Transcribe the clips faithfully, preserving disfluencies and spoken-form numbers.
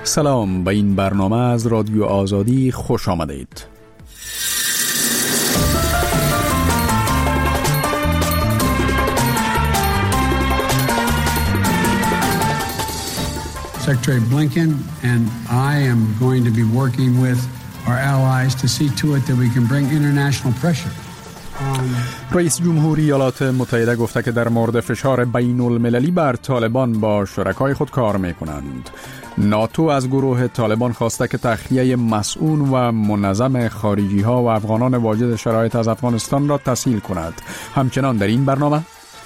سلام، به این برنامه از رادیو آزادی خوش آمدید. Secretary Blinken and I am going to be working with our allies to see to it that we can bring international pressure. رئیس جمهوری ایالات متحده گفته که در مورد فشار بین المللی بر طالبان با شرکای خود کار می کنند. ناتو از گروه طالبان خواسته که تخلیه مسئول و منظم خارجی ها و افغانان واجد شرایط از افغانستان را تسهیل کند. همچنان در این برنامه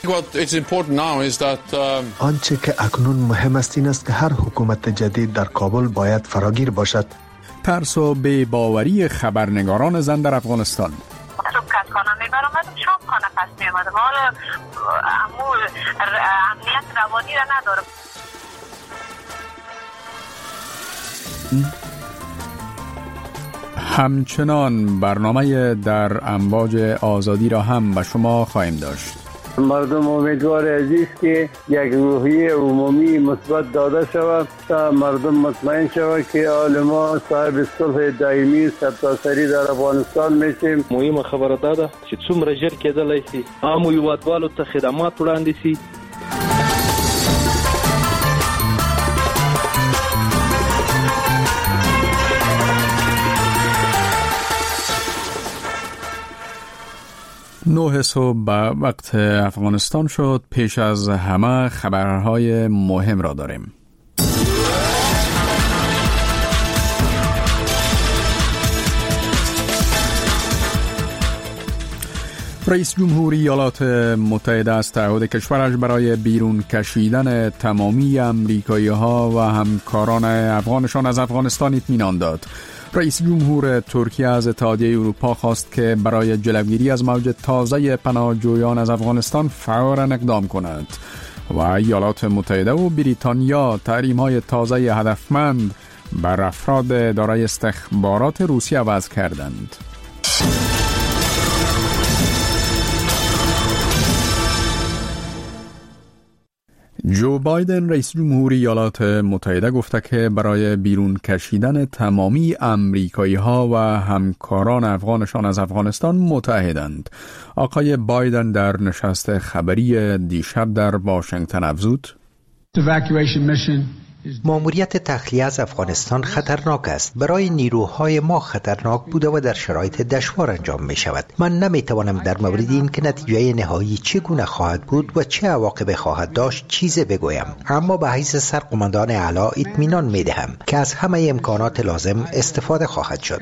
آنچه که اکنون مهم است این است که هر حکومت جدید در کابل باید فراگیر باشد. ترس و بی‌باوری خبرنگاران زن در افغانستان. می برآمد شام خانه پس می آمد. حالا امور امنیت روانی را نداره. همچنان برنامه در امواج آزادی را هم به شما خواهیم داشت. مردم امیدوار عزیز که یک روحیه عمومی مثبت داده شود تا مردم مطمئن شود که حال ما صاحب صلح دائمی سرتاسری در افغانستان میشیم. مهمه خبره ده چې څومره ژر کېدلی شي عامو هیوادوالو ته خدمات وړاندې شي. نه صبح به وقت افغانستان شد. پیش از همه خبرهای مهم را داریم. رئیس جمهوری ایالات متحده از تعهد کشورش برای بیرون کشیدن تمامی امریکایی ها و همکاران افغانشان از افغانستان اطمینان داد. رئیس جمهور ترکیه از اتحادیه اروپا خواست که برای جلوگیری از موج تازه پناهجویان از افغانستان فوراً اقدام کند و ایالات متحده و بریتانیا تحریم‌های تازه هدفمند بر افراد دارای استخبارات روسیه وضع کردند. جو بایدن رئیس جمهوری ایالات متحده گفته که برای بیرون کشیدن تمامی امریکایی ها و همکاران افغانشان از افغانستان متحدند. آقای بایدن در نشست خبری دیشب در واشنگتن افزود: ماموریت تخلیه از افغانستان خطرناک است. برای نیروهای ما خطرناک بوده و در شرایط دشوار انجام می شود. من نمی توانم در مورد این که نتیجه نهایی چگونه خواهد بود و چه عواقبی خواهد داشت چیزی بگویم، اما به حیث سرقماندان اعلی اطمینان می دهم که از همه امکانات لازم استفاده خواهد شد.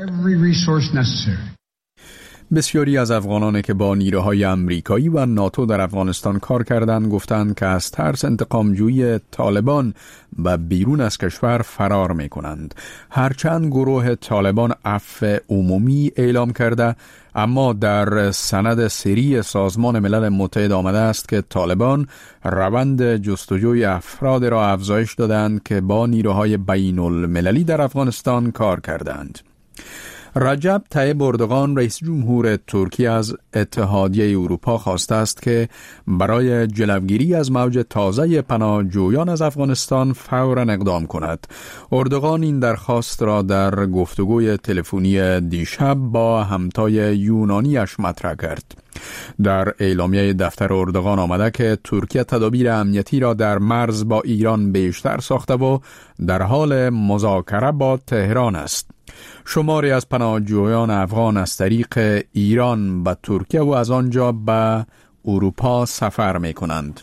بسیاری از افغانانی که با نیروهای امریکایی و ناتو در افغانستان کار کردند گفتند که از ترس انتقامجویی طالبان و بیرون از کشور فرار می کنند. هرچند گروه طالبان عفو عمومی اعلام کرده، اما در سند سری سازمان ملل متحد آمده است که طالبان روند جستجوی افراد را افزایش دادند که با نیروهای بین المللی در افغانستان کار کردند. رجب طیب اردوغان رئیس جمهور ترکیه از اتحادیه اروپا خواسته است که برای جلوگیری از موج تازه پناهجویان از افغانستان فوراً اقدام کند. اردوغان این درخواست را در گفتگوی تلفنی دیشب با همتای یونانیش مطرح کرد. در اعلامیه دفتر اردوغان آمده که ترکیه تدابیر امنیتی را در مرز با ایران بیشتر ساخته و در حال مذاکره با تهران است. شماری از پناهجویان افغان از طریق ایران به ترکیه و از آنجا به اروپا سفر می کنند.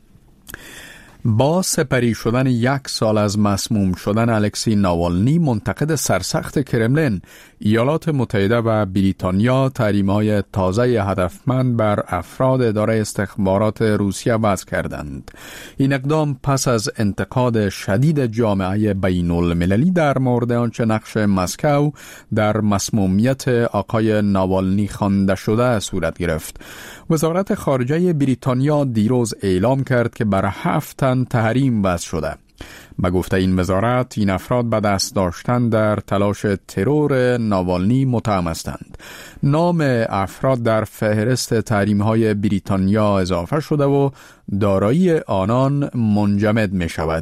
با سپری شدن یک سال از مسموم شدن الکسی ناوالنی، منتقد سرسخت کرملین، ایالات متحده و بریتانیا تحریم‌های تازه هدفمند بر افراد دارای استخبارات روسیه وضع کردند. این اقدام پس از انتقاد شدید جامعه بین المللی در مورد آنچه نقش مسکو در مسمومیت آقای ناوالنی خوانده شده صورت گرفت. وزارت خارجه بریتانیا دیروز اعلام کرد که بر هفت تن تحریم وضع شده. به گفته این وزارت، این افراد به دست داشتن در تلاش ترور ناوالنی متهم هستند. نام افراد در فهرست تحریم‌های بریتانیا اضافه شده و دارایی آنان منجمد می شود.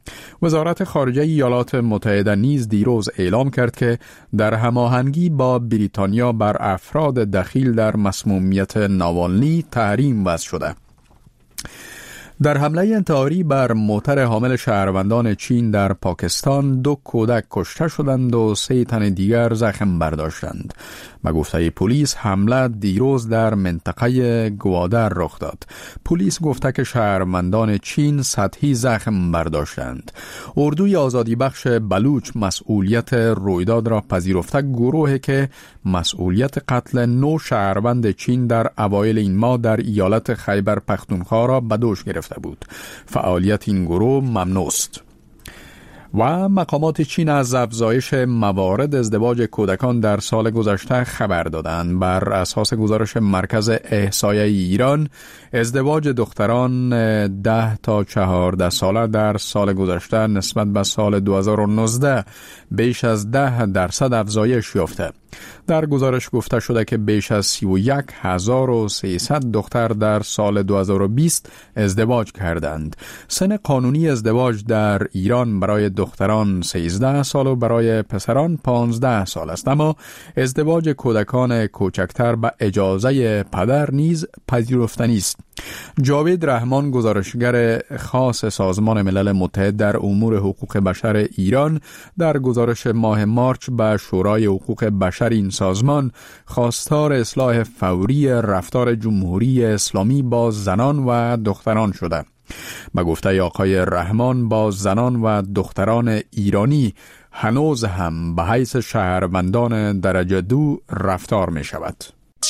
وزارت خارجه ایالات متحده نیز دیروز اعلام کرد که در هماهنگی با بریتانیا بر افراد دخیل در مسمومیت ناوالنی تحریم وضع شده. در حمله انتحاری بر موتر حامل شهروندان چین در پاکستان دو کودک کشته شدند و سه تن دیگر زخم برداشتند. به گفته پلیس حمله دیروز در منطقه گوادر رخ داد. پلیس گفته که شهروندان چین سطحی زخم برداشتند. اردوی آزادی بخش بلوچ مسئولیت رویداد را پذیرفته گروهی که مسئولیت قتل نو شهروند چین در اوایل این ماه در ایالت خیبر پختونخوا را به دوش گرفته بود. فعالیت این گروه ممنوع است. و مقامات چین از افزایش موارد ازدواج کودکان در سال گذشته خبر دادند. بر اساس گزارش مرکز احصایه ایران، ازدواج دختران ده تا چهارده ساله در سال گذشته نسبت به سال دو هزار و نوزده بیش از ده درصد افزایش یافته. در گزارش گفته شده که بیش از سی و یک هزار و سیصد دختر در سال دو هزار و بیست ازدواج کردند. سن قانونی ازدواج در ایران برای دختران سیزده سال و برای پسران پانزده سال است، اما ازدواج کودکان کوچکتر به اجازه پدر نیز پذیرفتنی است. جاوید رحمان، گزارشگر خاص سازمان ملل متحد در امور حقوق بشر ایران، در گزارش ماه مارچ به شورای حقوق بشر این سازمان خواستار اصلاح فوری رفتار جمهوری اسلامی با زنان و دختران شده. به گفته آقای رحمان، با زنان و دختران ایرانی هنوز هم به حیث شهروندان درجه دو رفتار می شود.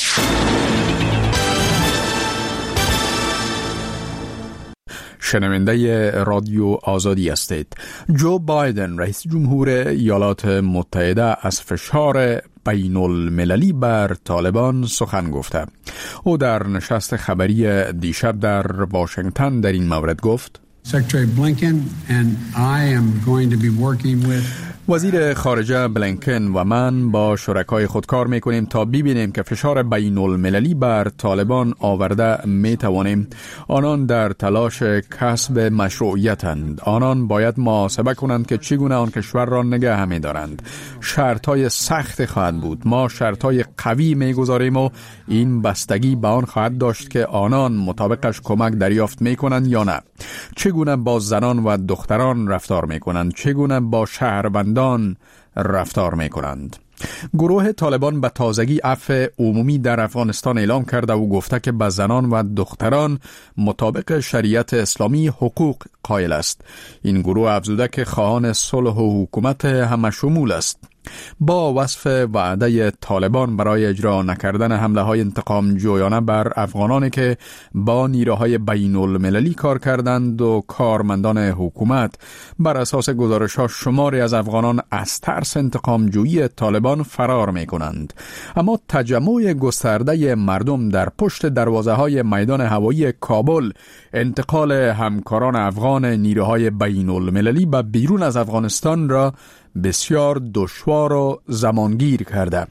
شنونده رادیو آزادی هستید. جو بایدن رئیس جمهور ایالات متحده از فشار بین المللی بر طالبان سخن گفته. او در نشست خبری دیشب در واشنگتن در این مورد گفت: Secretary Blinken and I am going to be working with وزیر خارجه بلینکن و من با شرکای خود کار میکنیم تا ببینیم که فشار بین المللی بر طالبان آورده میتوانیم. آنان در تلاش کسب مشروعیتند. آنان باید محاسبه کنند که چگونه آن کشور را نگه می‌دارند. شرطهای سخت خواهد بود. ما شرطهای قوی میگذاریم و این بستگی به آن خواهد داشت که آنان مطابقش کمک دریافت میکنند یا نه. چگونه با زنان و دختران رفتار میکنند، چگونه با شهروندان رفتار میکنند. گروه طالبان به تازگی عفو عمومی در افغانستان اعلام کرده و گفته که به زنان و دختران مطابق شریعت اسلامی حقوق قائل است. این گروه افزوده که خواهان صلح و حکومت همه شمول است. با وصف وعده طالبان برای اجرا نکردن حمله های انتقام جویانه بر افغانانی که با نیروهای بین المللی کار کردند و کارمندان حکومت، بر اساس گزارش ها شماری از افغانان از ترس انتقام جویی طالبان فرار می کنند. اما تجمع گسترده مردم در پشت دروازه های میدان هوایی کابل انتقال همکاران افغان نیروهای بین المللی به بیرون از افغانستان را بسیار دشوار و زمانگیر کرده.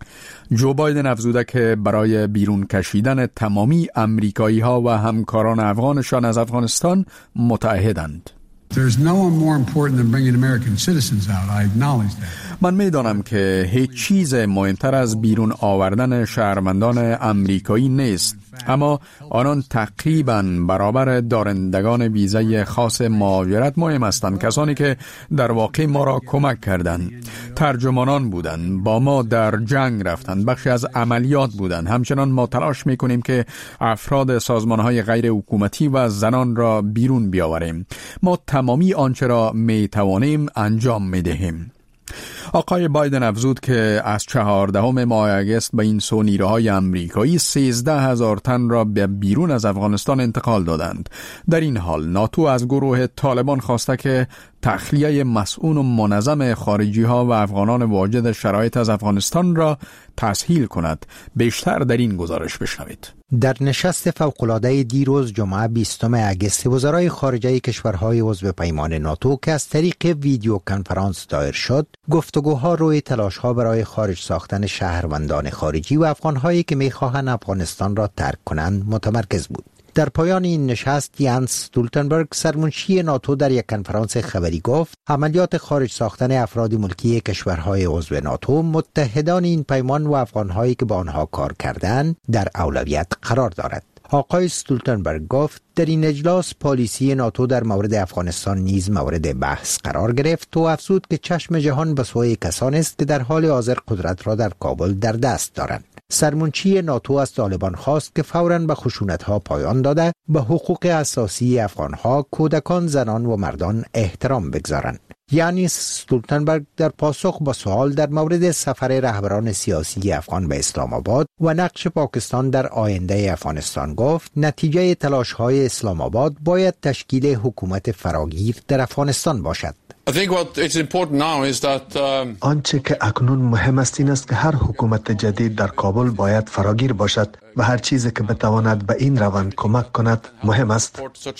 جو بایدن افزوده که برای بیرون کشیدن تمامی امریکایی ها و همکاران افغانشان از افغانستان متعهدند. There's no one more important than bringing American citizens out. I acknowledge that. من میدانم که هیچ چیز مهمتر از بیرون آوردن شهروندان امریکایی نیست، اما آنان تقریباً برابر دارندگان ویزای خاص مهاجرت مهم هستند، کسانی که در واقع ما را کمک کردند، ترجمانان بودند، با ما در جنگ رفتند، بخشی از عملیات بودند. همچنان ما تلاش میکنیم که افراد سازمانهای غیر حکومتی و زنان را بیرون بیاوریم. ما تمامی آنچه را میتوانیم انجام میدهیم. آقای بایدن افزود که از چهاردهم ماه اگست به این سو نیروهای امریکایی سیزده هزار تن را به بیرون از افغانستان انتقال دادند. در این حال ناتو از گروه طالبان خواسته که تخلیه مسئول و منظم خارجی ها و افغانان واجد شرایط از افغانستان را تسهیل کند. بیشتر در این گزارش بشنوید. در نشست فوق‌العاده دیروز جمعه بیستم اگست وزرای خارجه کشورهای عضو پیمان ناتو که از طریق ویدیو کنفرانس دایر شد، گفتگوها روی تلاش‌ها برای خارج ساختن شهروندان خارجی و افغان‌هایی که می‌خواهند افغانستان را ترک کنند متمرکز بود. در پایان این نشست یانس استولتنبرگ سرمنشی ناتو در یک کنفرانس خبری گفت عملیات خارج ساختن افراد ملکی کشورهای عضو ناتو متحدان این پیمان و افغانهایی که با آنها کار کردند در اولویت قرار دارد. آقای استولتنبرگ گفت در این اجلاس پالیسی ناتو در مورد افغانستان نیز مورد بحث قرار گرفت و افزود که چشم جهان به سوی کسانی است که در حال حاضر قدرت را در کابل در دست دارند. سرمنشی ناتو از طالبان خواست که فوراً به خشونت‌ها پایان داده به حقوق اساسی افغان‌ها، کودکان، زنان و مردان احترام بگذارند. یانس استولتنبرگ در پاسخ با سوال در مورد سفر رهبران سیاسی افغان به اسلام آباد و نقش پاکستان در آینده افغانستان گفت نتیجه تلاش‌های اسلام آباد باید تشکیل حکومت فراگیر در افغانستان باشد. آنچه که اکنون مهم است این است که هر حکومت جدید در کابل باید فراگیر باشد و هر چیزی که بتواند به این روند کمک کند مهم است.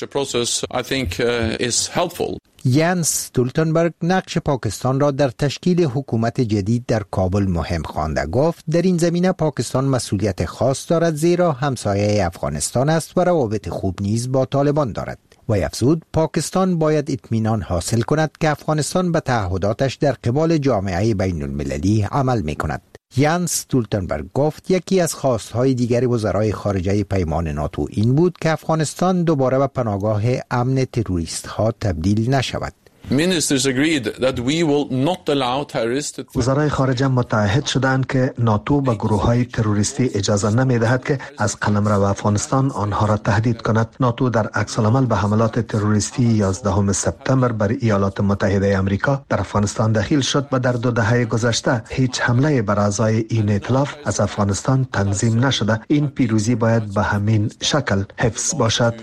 یانس استولتنبرگ نقش پاکستان را در تشکیل حکومت جدید در کابل مهم خوانده. گفت در این زمینه پاکستان مسئولیت خاص دارد زیرا همسایه افغانستان است و روابط خوب نیز با طالبان دارد. و افزود پاکستان باید اطمینان حاصل کند که افغانستان به تعهداتش در قبال جامعه بین المللی عمل می کند. یانس استولتنبرگ گفت یکی از خواستهای دیگر وزرای خارجه پیمان ناتو این بود که افغانستان دوباره به پناهگاه امن تروریست ها تبدیل نشود. وزرای خارجه متعهد شدند که ناتو به گروه‌های تروریستی اجازه نمی‌دهد که از قلمرو افغانستان آنها را تهدید کند. ناتو در عکس العمل به حملات تروریستی یازدهم سپتامبر بر ایالات متحده آمریکا در افغانستان دخیل شد و در دو دهه گذشته هیچ حمله بر اعضای این ائتلاف از افغانستان تنظیم نشده. این پیروزی باید به همین شکل حفظ باشد.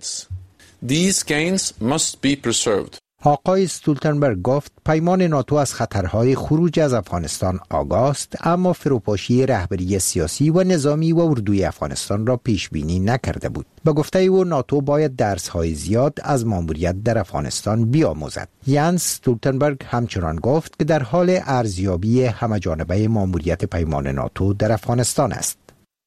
آقای استولتنبرگ گفت پیمان ناتو از خطرهای خروج از افغانستان آگاه است، اما فروپاشی رهبری سیاسی و نظامی و اردوی افغانستان را پیش بینی نکرده بود. به گفته او ناتو باید درس‌های زیاد از ماموریت در افغانستان بیاموزد. یانس استولتنبرگ همچنان گفت که در حال ارزیابی همه‌جانبه ماموریت پیمان ناتو در افغانستان است.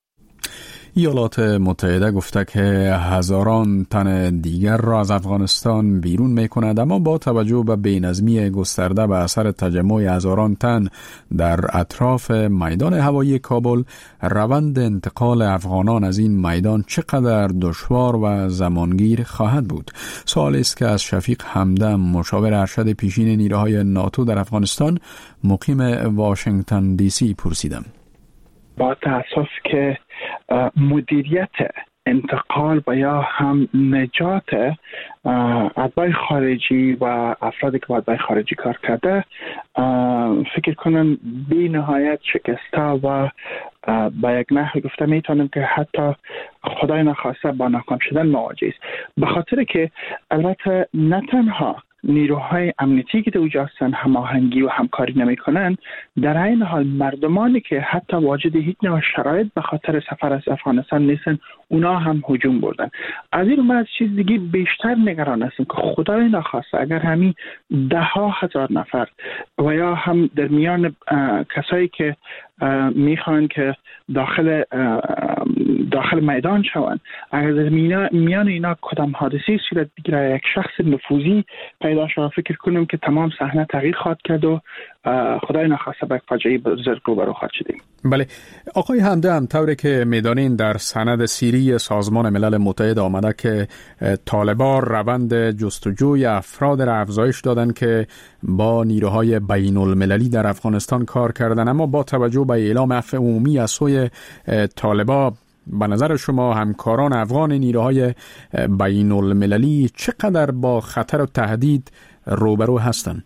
ایالات متحده گفته که هزاران تن دیگر را از افغانستان بیرون می کند، اما با توجه به بی‌نظمی گسترده به اثر تجمع هزاران تن در اطراف میدان هوایی کابل، روند انتقال افغانان از این میدان چقدر دشوار و زمانگیر خواهد بود؟ سوالی است که از شفیق همدم، مشاور ارشد پیشین نیروهای ناتو در افغانستان مقیم واشنگتن دی سی پرسیدم. با تاسف که مدیریت انتقال و یا هم نجات اتباع خارجی و افرادی که با اتباع خارجی کار کرده فکر کنم بی نهایت شکسته و با یک نحو گفته میتونم که حتی خدای نخواسته با ناکام شدن مواجه است. به خاطر که البته نه تنها نیروهای امنیتی که در اونجا هستن هماهنگی و همکاری نمیکنن، در این حال مردمانی که حتی واجد هیچ نوع شرایط به خاطر سفر از افغانستان نیستن، اونا هم هجوم بردن. از این رو من از چیز دیگه بیشتر نگران هستم که خدای نخواسته اگر همین ده ها هزار نفر و یا هم در میان کسایی که میخوان که داخل داخل میدان شوند، اگر در میان اینا کدام حادثی صورت بگیره، یک شخص نفوذی پیدا شود، فکر کنم که تمام صحنه تغییر خواهد کرد و خدای نخواسته به فاجعه بزرگ روبرو خواهد شدیم. بله آقای همدم، طوری که میدانین در سند سیری سازمان ملل متحد آمده که طالبان روند جستجوی افراد را افزایش دادن که با نیروهای بین المللی در افغانستان کار کردن، اما با توجه به اعلام عفو عمومی از سوی طالبان، به نظر شما همکاران افغان نیروهای بین المللی چقدر با خطر و تهدید روبرو هستند؟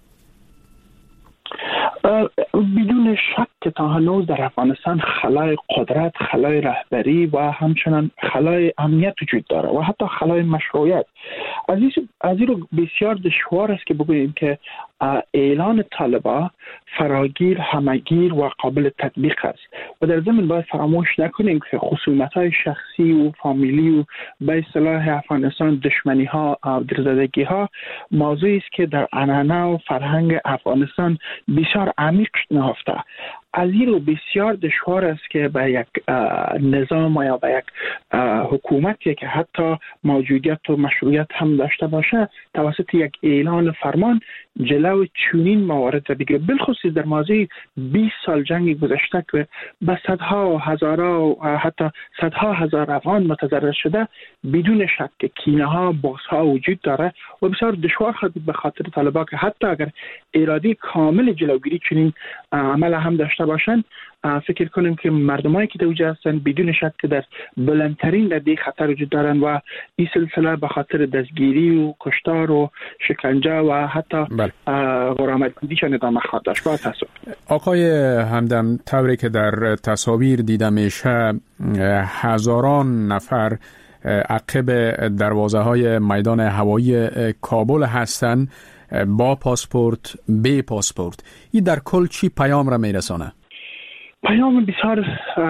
بدون شک که تا هنوز در افغانستان خلای قدرت، خلای رهبری و همچنان خلای امنیت وجود داره و حتی خلای مشروعیت. از این رو بسیار دشوار است که بگوییم که اعلان طالبان فراگیر، همگیر و قابل تطبیق است و در ضمن باید فراموش نکنیم که خصومت‌های شخصی و فامیلی و به اصطلاح افغانستان دشمنی‌ها و درزدگی‌ها موضوعی است که در عنعنه و فرهنگ افغانستان بسیار عمیق نهفته. از این رو بسیار دشوار است که به یک نظام یا به یک حکومتی که حتی موجودیت و مشروعیت هم داشته باشه توسط یک اعلان فرمان جلو چنین موارد را بگیره، بالخصوص در ماضی بیست سال جنگ گذشته که به صدها و هزارها و حتی صدها هزار افغان متضرر شده، بدون شک که کینه ها بغض ها وجود داره و بسیار دشوار خواهد بود به خاطر طالبان که حتی اگر اراده کامل جلوگیری چنین عمل هم داشته باشند، فکر کنیم که مردمایی که دوجه هستند بدون شک که در بلندترین رده خطر وجود دارند و این سلسله به خاطر دستگیری و کشتار و شکنجه و حتی غرامت‌گیریشان ادامه خواهد داشت. با تاسف. آقای همدم، طوری که در تصاویر دیده میشه هزاران نفر عقب دروازه های میدان هوایی کابل هستند با پاسپورت، بی پاسپورت. این در کل چی پیام را میرسانه؟ پیام بسیار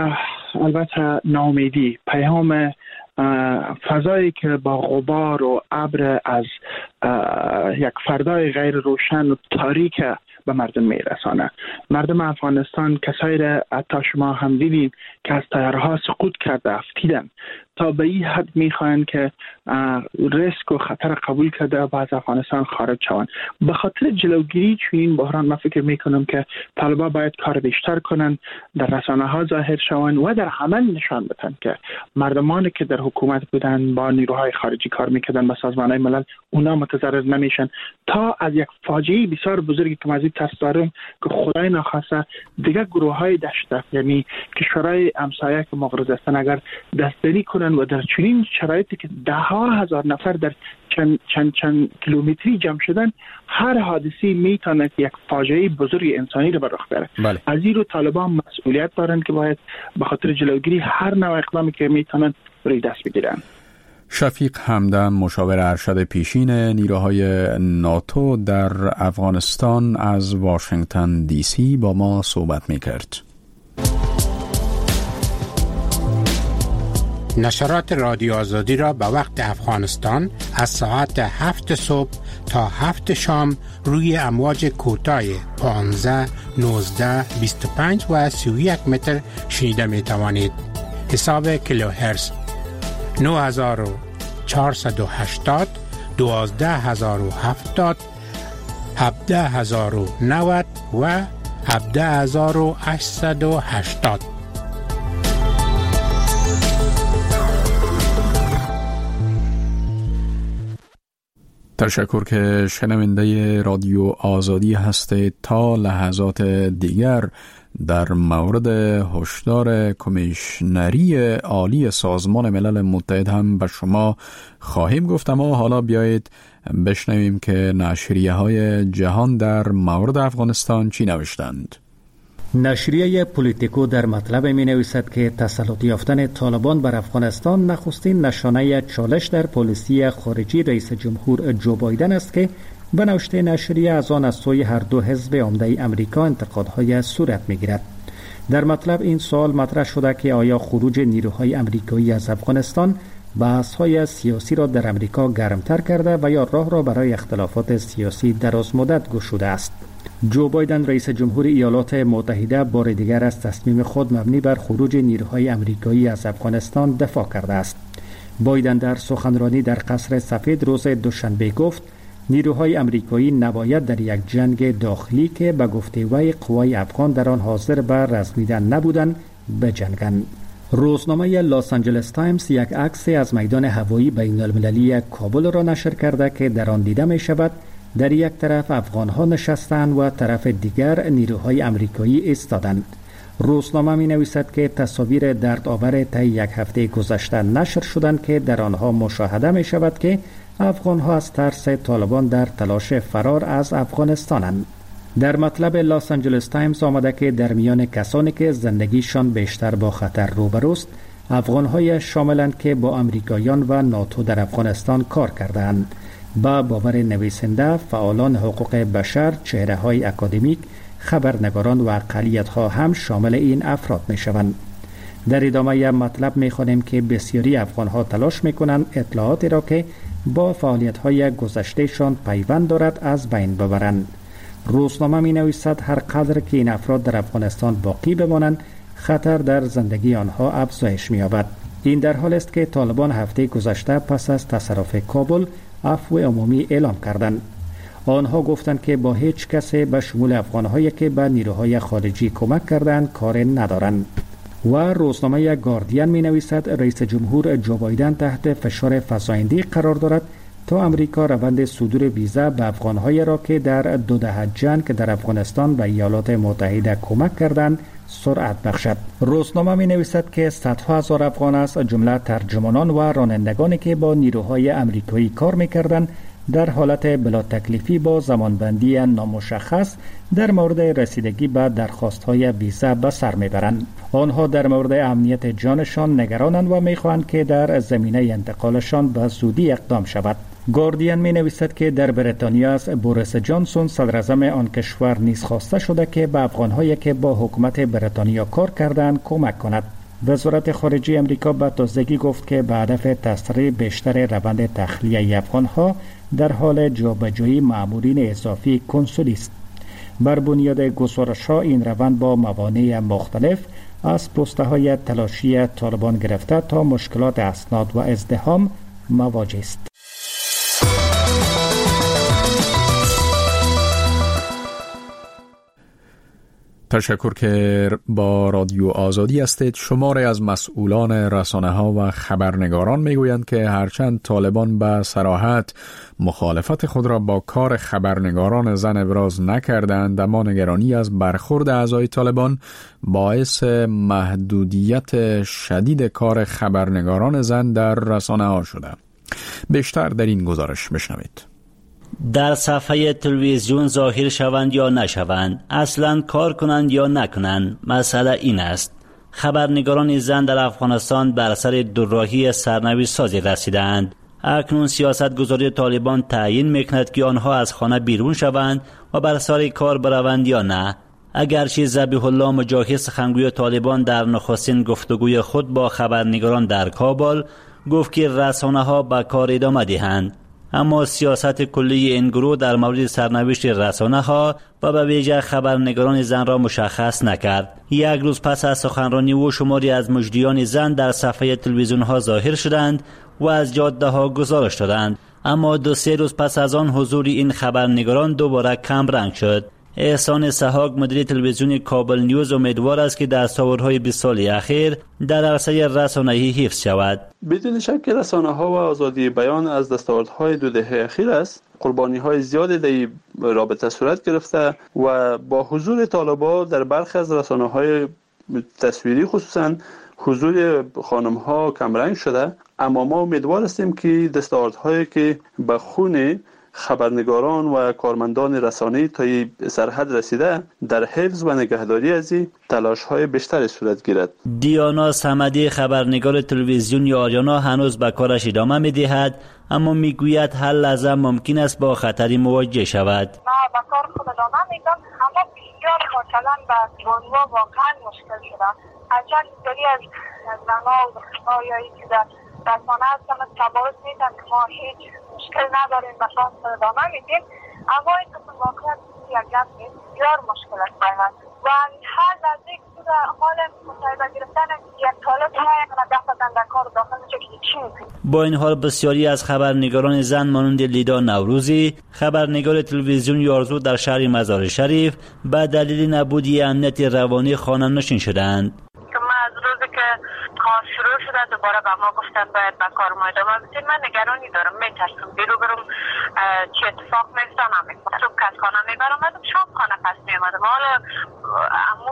البته ناامیدی، پیام فضایی که با غبار و ابر از یک فردای غیر روشن و تاریک به مردم میرسانه. مردم افغانستان کسایی را حتی شما هم دیدین که از طیاره‌ها سقوط کرده افتیدن تا به این حد میخواین که ریسک و خطر قبول کرده و از افغانستان خارج شوند. به خاطر جلوگیری چنین بحران من فکر میکنم که طالبان باید کار بیشتر کنن، در رسانه ها ظاهر شوند و در عمل نشان بدن که مردمانی که در حکومت بودن با نیروهای خارجی کار میکردن با سازمان های ملل اونا متضرر نمیشن، تا از یک فاجعه بسیار بزرگی که مزید ترس دارم که خدای نخواسته دیگه گروه های دشت یعنی کشورهای همسایه که مغرض هستن اگر دستگیری کنن و در چنین شرایطی که ده ها هزار نفر در چند چند چند کیلومتری جمع شدن، هر حادثی میتونه یک فاجعه بزرگ انسانی رو به رخ بره. بله. از این رو طالبان مسئولیت دارن که باید به خاطر جلوگیری هر نوع اقدامی که میتونن روی دست بگیرن. شفیق همدم، مشاور ارشد پیشین نیروهای ناتو در افغانستان، از واشنگتن دی سی با ما صحبت میکرد. نشرات رادیو آزادی را به وقت افغانستان از ساعت هفت صبح تا هفت شام روی امواج کوتاه پانزده، نوزده، بیست و پنج و سی و یک متر شنیده می توانید. حساب کیلوهرتز نه هزار و چهارصد و هشتاد، دوازده هزار و هفتاد، هفده هزار و نود و هفده هزار و هشتصد و هشتاد. تشکر که شنونده رادیو آزادی هستید. تا لحظات دیگر در مورد هشدار کمیشنری عالی سازمان ملل متحد هم به شما خواهیم گفت، اما حالا بیایید بشنویم که نشریه های جهان در مورد افغانستان چی نوشتند. نشریه پولیتیکو در مطلب می نویسد که تسلط یافتن طالبان بر افغانستان نخستین نشانه چالش در پالیسی خارجی رئیس جمهور جو بایدن است که به نوشته نشریه از آن از سوی هر دو حزب عمده امریکا انتقادهای صورت می گیرد. در مطلب این سوال مطرح شده که آیا خروج نیروهای امریکایی از افغانستان بحث‌های سیاسی را در امریکا گرمتر کرده و یا راه را برای اختلافات سیاسی دراز مدت گشوده است. جو بایدن رئیس جمهور ایالات متحده بار دیگر از تصمیم خود مبنی بر خروج نیروهای امریکایی از افغانستان دفاع کرده است. بایدن در سخنرانی در قصر سفید روز دوشنبه گفت نیروهای امریکایی نباید در یک جنگ داخلی که به گفته وی قوای افغان در آن حاضر به رزمیدن نبودند بجنگند. روزنامه لاس آنجلس تایمز یک عکس از میدان هوایی بین المللی کابل را نشر کرده که در آن دیده می شود در یک طرف افغان‌ها نشستند و طرف دیگر نیروهای امریکایی ایستادند. روزنامه می نویسد که تصاویر دردآور طی یک هفته گذشته نشر شدند که در آنها مشاهده می شود که افغان‌ها از ترس طالبان در تلاش فرار از افغانستانند. در مطلب لاس آنجلس تایمز آمده که در میان کسانی که زندگیشان بیشتر با خطر روبروست، افغان‌های شاملند که با امریکایان و ناتو در افغانستان کار کردند. با باور نویسنده، فعالان حقوق بشر، چهره‌های اکادمیک، خبرنگاران و اقلیت‌ها هم شامل این افراد می‌شوند. در ادامه مطلب می‌خوانیم که بسیاری افغان‌ها تلاش می‌کنند اطلاعاتی را که با فعالیت‌های گذشته‌شان پیوند دارد از بین ببرند. روزنامه می‌نویسد هر قدر که این افراد در افغانستان باقی بمانند، خطر در زندگی آنها افزایش می‌یابد. این در حال است که طالبان هفته گذشته پس از تصرف کابل عفو عمومی اعلام کردند. آنها گفتند که با هیچ کسی به شمول افغانهایی که به نیروهای خارجی کمک کردند کار ندارند. و روزنامه گاردین می نویسد رئیس جمهور جو بایدن تحت فشار فزاینده‌ای قرار دارد تا امریکا روند صدور ویزا به افغانهایی را که در دو دهه جنگ در افغانستان و ایالات متحده کمک کردند سرعت بخشد. روزنامه می نویسد که صدها هزار افغان از جمله ترجمانان و رانندگانی که با نیروهای امریکایی کار می کردند در حالت بلا تکلیفی با زمانبندی نامشخص در مورد رسیدگی به درخواست‌های ویزا به سر می‌برند. آنها در مورد امنیت جانشان نگرانند و می‌خواهند که در زمینه انتقالشان به زودی اقدام شود. گاردین می‌نویسد که در بریتانیا از بوریس جانسون صدراعظم آن کشور نیز خواسته شده که به افغان‌هایی که با حکومت بریتانیا کار کردند کمک کند. وزارت خارجه امریکا به تازگی گفت که به هدف تسریع بیشتر روند تخلیه افغان‌ها در حال جابجایی مامورین اضافی کنسولی است. بر بنیاد گزارش‌ها این روند با موانع مختلف از پست‌های تلاشی طالبان گرفته تا مشکلات اسناد و ازدحام مواجه است. تشکر که با رادیو آزادی هستید. شماری از مسئولان رسانه ها و خبرنگاران میگویند که هرچند طالبان به صراحت مخالفت خود را با کار خبرنگاران زن ابراز نکردند، اما نگرانی از برخورد اعضای طالبان باعث محدودیت شدید کار خبرنگاران زن در رسانه ها شده. بیشتر در این گزارش بشنوید. در صفحه تلویزیون ظاهر شوند یا نشوند، اصلا کار کنند یا نکنند، مسئله این است. خبرنگاران زن در افغانستان بر سر دوراهی سرنوشت سازی رسیدند. اکنون سیاست گذاری طالبان تعیین میکند که آنها از خانه بیرون شوند و بر سر کار بروند یا نه. اگرچه ذبیح الله مجاهد سخنگوی طالبان در نخستین گفتگوی خود با خبرنگاران در کابل گفت که رسانه ها به کار ادامه دهند، اما سیاست کلی این گروه در مورد سرنوشت رسانه ها و به ویژه خبرنگاران زن را مشخص نکرد. یک روز پس از سخنرانی او شماری از مجریان زن در صفحه تلویزیون ها ظاهر شدند و از جاده ها گزارش دادند، اما دو سه روز پس از آن حضور این خبرنگاران دوباره کم رنگ شد. احسان سحاق مدیر تلویزیون کابل نیوز امیدوار است که دستاوردهای بیست سال اخیر در عرصه رسانه‌ای حفظ شود. بدون شک رسانه‌ها و آزادی بیان از دستاوردهای دو دهه اخیر است. قربانی‌های زیادی در این رابطه صورت گرفته و با حضور طالبان در برخی از رسانه‌های تصویری خصوصاً حضور خانم‌ها کمرنگ شده، اما ما امیدوار هستیم که دستاوردهایی که به خون خبرنگاران و کارمندان رسانه‌ای تا سرحد رسیده در حفظ و نگهداری از این تلاش‌های بیشتری صورت گیرد. دیانا صمدی خبرنگار تلویزیون آریانا هنوز به کارش ادامه می‌دهد، اما میگوید هر لحظه ممکن است با خطری مواجه شود. ما به کار خود ادامه میدم، اما بسیار مثلا به بانوا واقعا مشکل شده. اجل داری از زنها و دخترهایی که در رسانه هستن تبارز میدن که ما هیچ مشکل نداریم، به کار خود ادامه میدیم، اما این قسم واقعیت یک گپ نیست، بسیار مشکل است باید و هر لحظه که تو در حال مصاحبه گرفتن یک طالب های کنه دفتن در کار داخل میشه که چی میکنی. با این حال بسیاری از خبرنگاران زن مانند لیدا نوروزی، خبرنگار تلویزیون یارزو در شهر مزار شریف، به دلیل نبودی امنیت روانی خانه نشین شدند. از روزی که کار شروع شده دوباره به ما گفتن باید به کار ما ادامه بدیم. من نگرانی دارم، میترسم بیرو برم چه اتفاق میفته نمیفته. صبح که از خانه میبرم شام خانه پس میامدم، حالا امو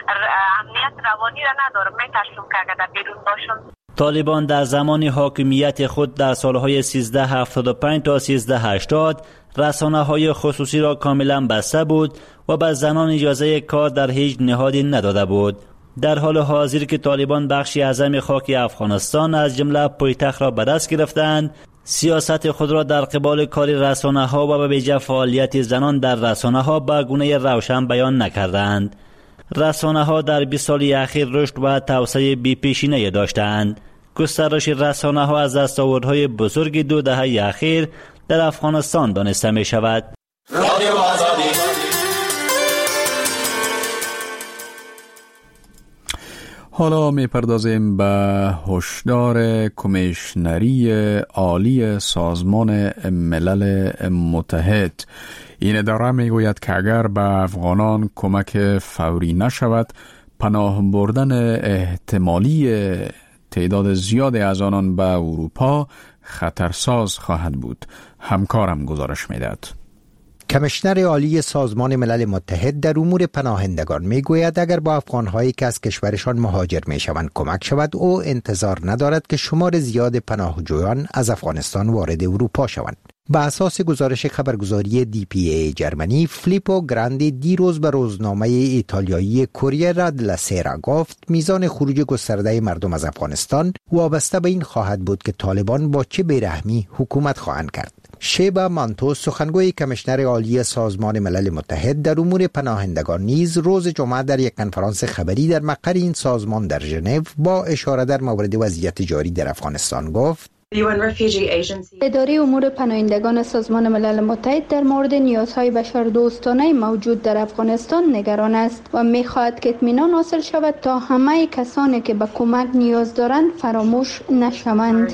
امنیت روانی را ندارم، میترسم که اگر در بیرون باشم. طالبان در زمان حاکمیت خود در سالهای سیزده هفتاد و پنج تا سیزده هشتاد رسانه‌های خصوصی را کاملا بسته بود و به زنان اجازه کار در هیچ نهادی نداده بود. در حال حاضر که طالبان بخشی اعظم خاک افغانستان از جمله پایتخت را به دست گرفتند، سیاست خود را در قبال کار رسانه‌ها و به ویژه فعالیت زنان در رسانه‌ها به گونه روشن بیان نکردند. رسانه‌ها در بیست سال اخیر رشد و توسعه بی‌پیشینه‌ای داشتند. گسترش رسانه‌ها از دستاوردهای بزرگ دو دهه اخیر در افغانستان دانسته می شود. رادیو آزادی. حالا میپردازیم به هشدار کمیشنری عالی سازمان ملل متحد. این اداره میگوید که اگر به افغانان کمک فوری نشود، پناه بردن احتمالی تعداد زیادی از آنان به اروپا خطرساز خواهد بود. همکارم گزارش میدهد. کمیشنر عالی سازمان ملل متحد در امور پناهندگان میگوید اگر با افغانهایی که از کشورشان مهاجر میشوند کمک شود، او انتظار ندارد که شمار زیاد پناهجویان از افغانستان وارد اروپا شوند. به اساس گزارش خبرگزاری دی پی ای جرمنی، فلیپو گراندی دیروز به روزنامه ایتالیایی کوریره دلا سیرا گفت میزان خروج گسترده مردم از افغانستان وابسته به این خواهد بود که طالبان با چه بیرحمی حکومت خواهند کرد. شیبا مانتو، سخنگوی کمیشنر عالی سازمان ملل متحد در امور پناهندگان، نیز روز جمعه در یک کنفرانس خبری در مقر این سازمان در ژنو با اشاره در مورد وضعیت جاری در افغانستان گفت: اداره امور پناهندگان سازمان ملل متحد در مورد نیازهای بشردوستانه موجود در افغانستان نگران است و می‌خواهد که اطمینان حاصل شود تا همه کسانی که به کمک نیاز دارند فراموش نشوند.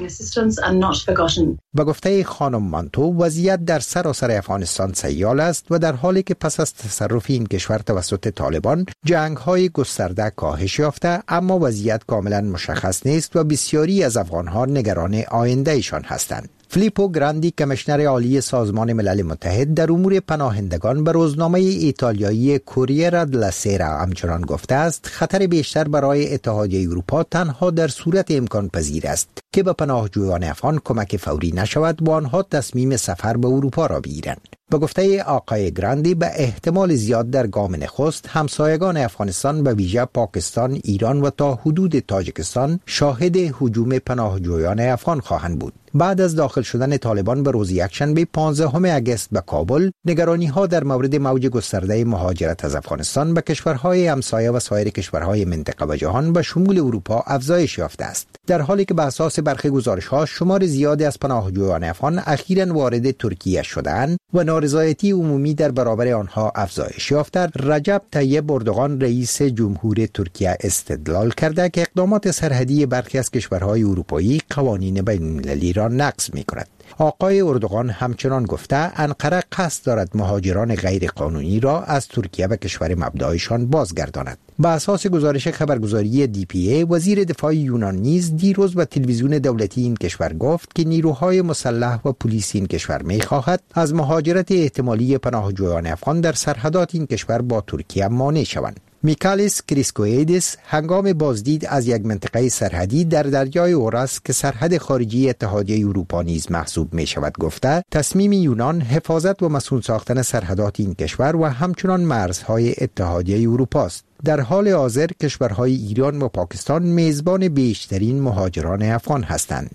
به گفته خانم مانتو، وضعیت در سراسر افغانستان سیال است و در حالی که پس از تصرف این کشور توسط طالبان جنگ‌های گسترده کاهش یافته، اما وضعیت کاملا مشخص نیست و بسیاری از افغان‌ها نگران آینده ایشان هستند. فلیپو گراندی، کمیشنر عالی سازمان ملل متحد در امور پناهندگان، به روزنامه ایتالیایی کوریره دلا سیرا همچنان گفته است خطر بیشتر برای اتحادیه اروپا تنها در صورت امکان پذیر است که به پناهجویان افغان کمک فوری نشود و آنها تصمیم سفر به اروپا را بگیرند. به گفته آقای گراندی، به احتمال زیاد در گام نخست همسایگان افغانستان به ویژه پاکستان، ایران و تا حدود تاجیکستان شاهد هجوم پناهجویان افغان خواهند بود. بعد از داخل شدن طالبان به روز یکشنبه پانزدهم اگست به کابل، نگرانی‌ها در مورد موج گسترده مهاجرت از افغانستان به کشورهای همسایه و سایر کشورهای منطقه و جهان به شمول اروپا افزایش یافته است، در حالی که به اساس برخی گزارش‌ها شمار زیادی از پناهجویان افغان اخیراً وارد ترکیه شده‌اند و نارضایتی عمومی در برابر آنها افزایش یافته. رجب طیب اردوغان، رئیس جمهور ترکیه، استدلال کرده که اقدامات سرحدی برخی از کشورهای اروپایی قوانین بین‌المللی را نقض می‌کند. آقای اردوغان همچنان گفته انقره قصد دارد مهاجران غیر قانونی را از ترکیه به کشور مبدأشان بازگرداند. به اساس گزارش خبرگزاری دی پی ای، وزیر دفاع یونان نیز دیروز به تلویزیون دولتی این کشور گفت که نیروهای مسلح و پلیس این کشور می‌خواهد از مهاجرت احتمالی پناهجویان افغان در سرحدات این کشور با ترکیه مانع شوند. میکالیس کریسکوئیدس هنگام بازدید از یک منطقه سرحدی در دریای اورس که سرحد خارجی اتحادیه اروپا نیز محسوب می شود گفته تصمیم یونان حفاظت و مسئول ساختن سرحدات این کشور و همچنان مرزهای اتحادیه اروپا است. در حال حاضر کشورهای ایران و پاکستان میزبان بیشترین مهاجران افغان هستند.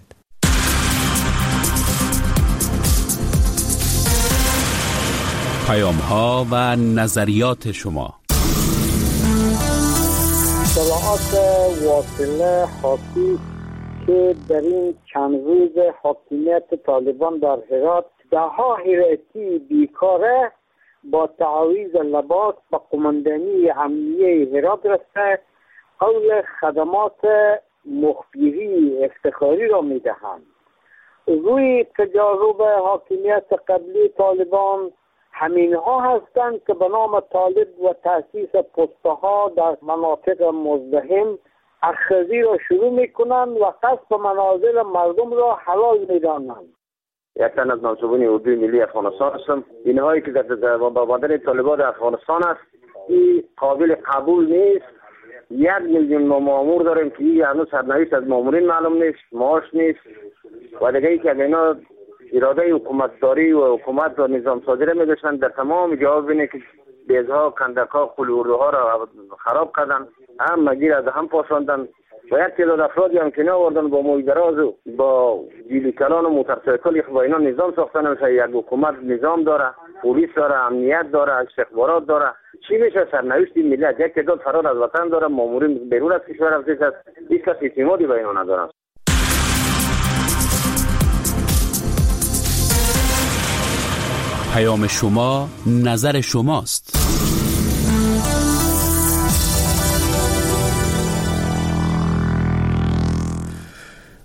پیام‌ها و نظریات شما. اطلاعات واصله حاکی که در این چند روز حاکمیت طالبان در هرات دهها هراتی بیکاره با تعاویض لباس به قماندانی امنیه هرات رسته قول خدمات مخبری افتخاری را میدهند. روی تجارب حاکمیت قبلی طالبان همین ها هستند که به نام طالب و تأسیس پستها در مناطق مزدحم اخذی را شروع می کنند و قصد منازل مردم را حلال می دانند. یک تن از منصوبین اردوی ملی افغانستان هستم. اینهایی که در بابادر طالبان در افغانستان است این قابل قبول نیست. یک میلیون مامور داریم که این هنوز سرنوشت از مامورین معلوم نیست، معاش نیست و دیگه ای که اینا اراده حکومتداری و حکومت و نظام سازی را می‌داشتن در تمام جواب اینه که بیزها، کندک‌ها، قلوردوها را خراب کردن، هم مگیر از هم پاشاندن و یک تعداد افرادی هم که ناوردن با موی دراز و با جیلی کلان و موتورسایکل با اینا نظام ساختن. مثلا یک حکومت نظام داره، پلیس داره، امنیت داره، استخبارات داره. چی میشه سرنوشت این ملت؟ یک تعداد فرار از وطن داره، مامورین بیرون از کشور رفته است، هیچ کس اعتمادی به اینا نداره. پیام شما، نظر شماست.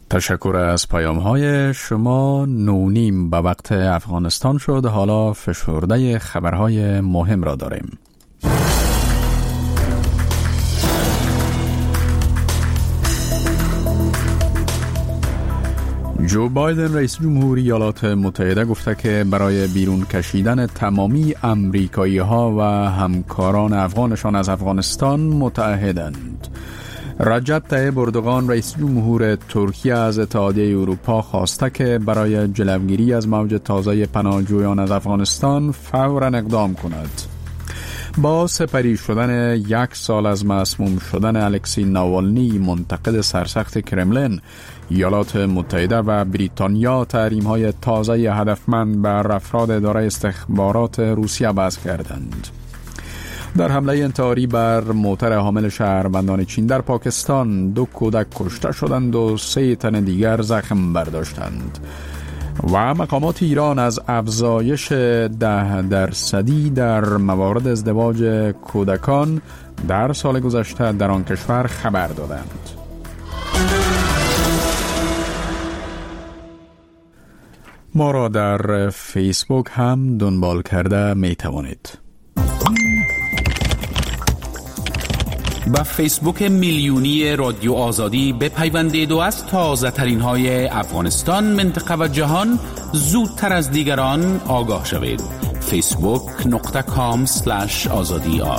تشکر از پیام های شما. نونیم به وقت افغانستان شد. حالا فشرده خبرهای مهم را داریم. جو بایدن رئیس جمهوری ایالات متحده گفته که برای بیرون کشیدن تمامی امریکایی ها و همکاران افغانشان از افغانستان متعهدند. رجب طیب اردوغان رئیس جمهور ترکیه از اتحادیه اروپا خواسته که برای جلوگیری از موج تازه پناهجویان از افغانستان فوراً اقدام کند. با سپری شدن یک سال از مسموم شدن الکسی ناوالنی منتقد سرسخت کرملین، ایالات متحده و بریتانیا تحریم‌های تازه هدفمند بر افراد اداره استخبارات روسیه وضع کردند. در حمله انتحاری بر موتر حامل شهروندان چین در پاکستان دو کودک کشته شدند و سه تن دیگر زخم برداشتند. و مقامات ایران از افزایش ده درصدی در موارد ازدواج کودکان در سال گذشته در آن کشور خبر دادند. ما را در فیسبوک هم دنبال کرده می توانید. با فیسبوک میلیونی رادیو آزادی بپیوندید و از تازه ترین های افغانستان، منطقه و جهان زودتر از دیگران آگاه شوید. فیسبوک نقطه کام سلش آزادی آر.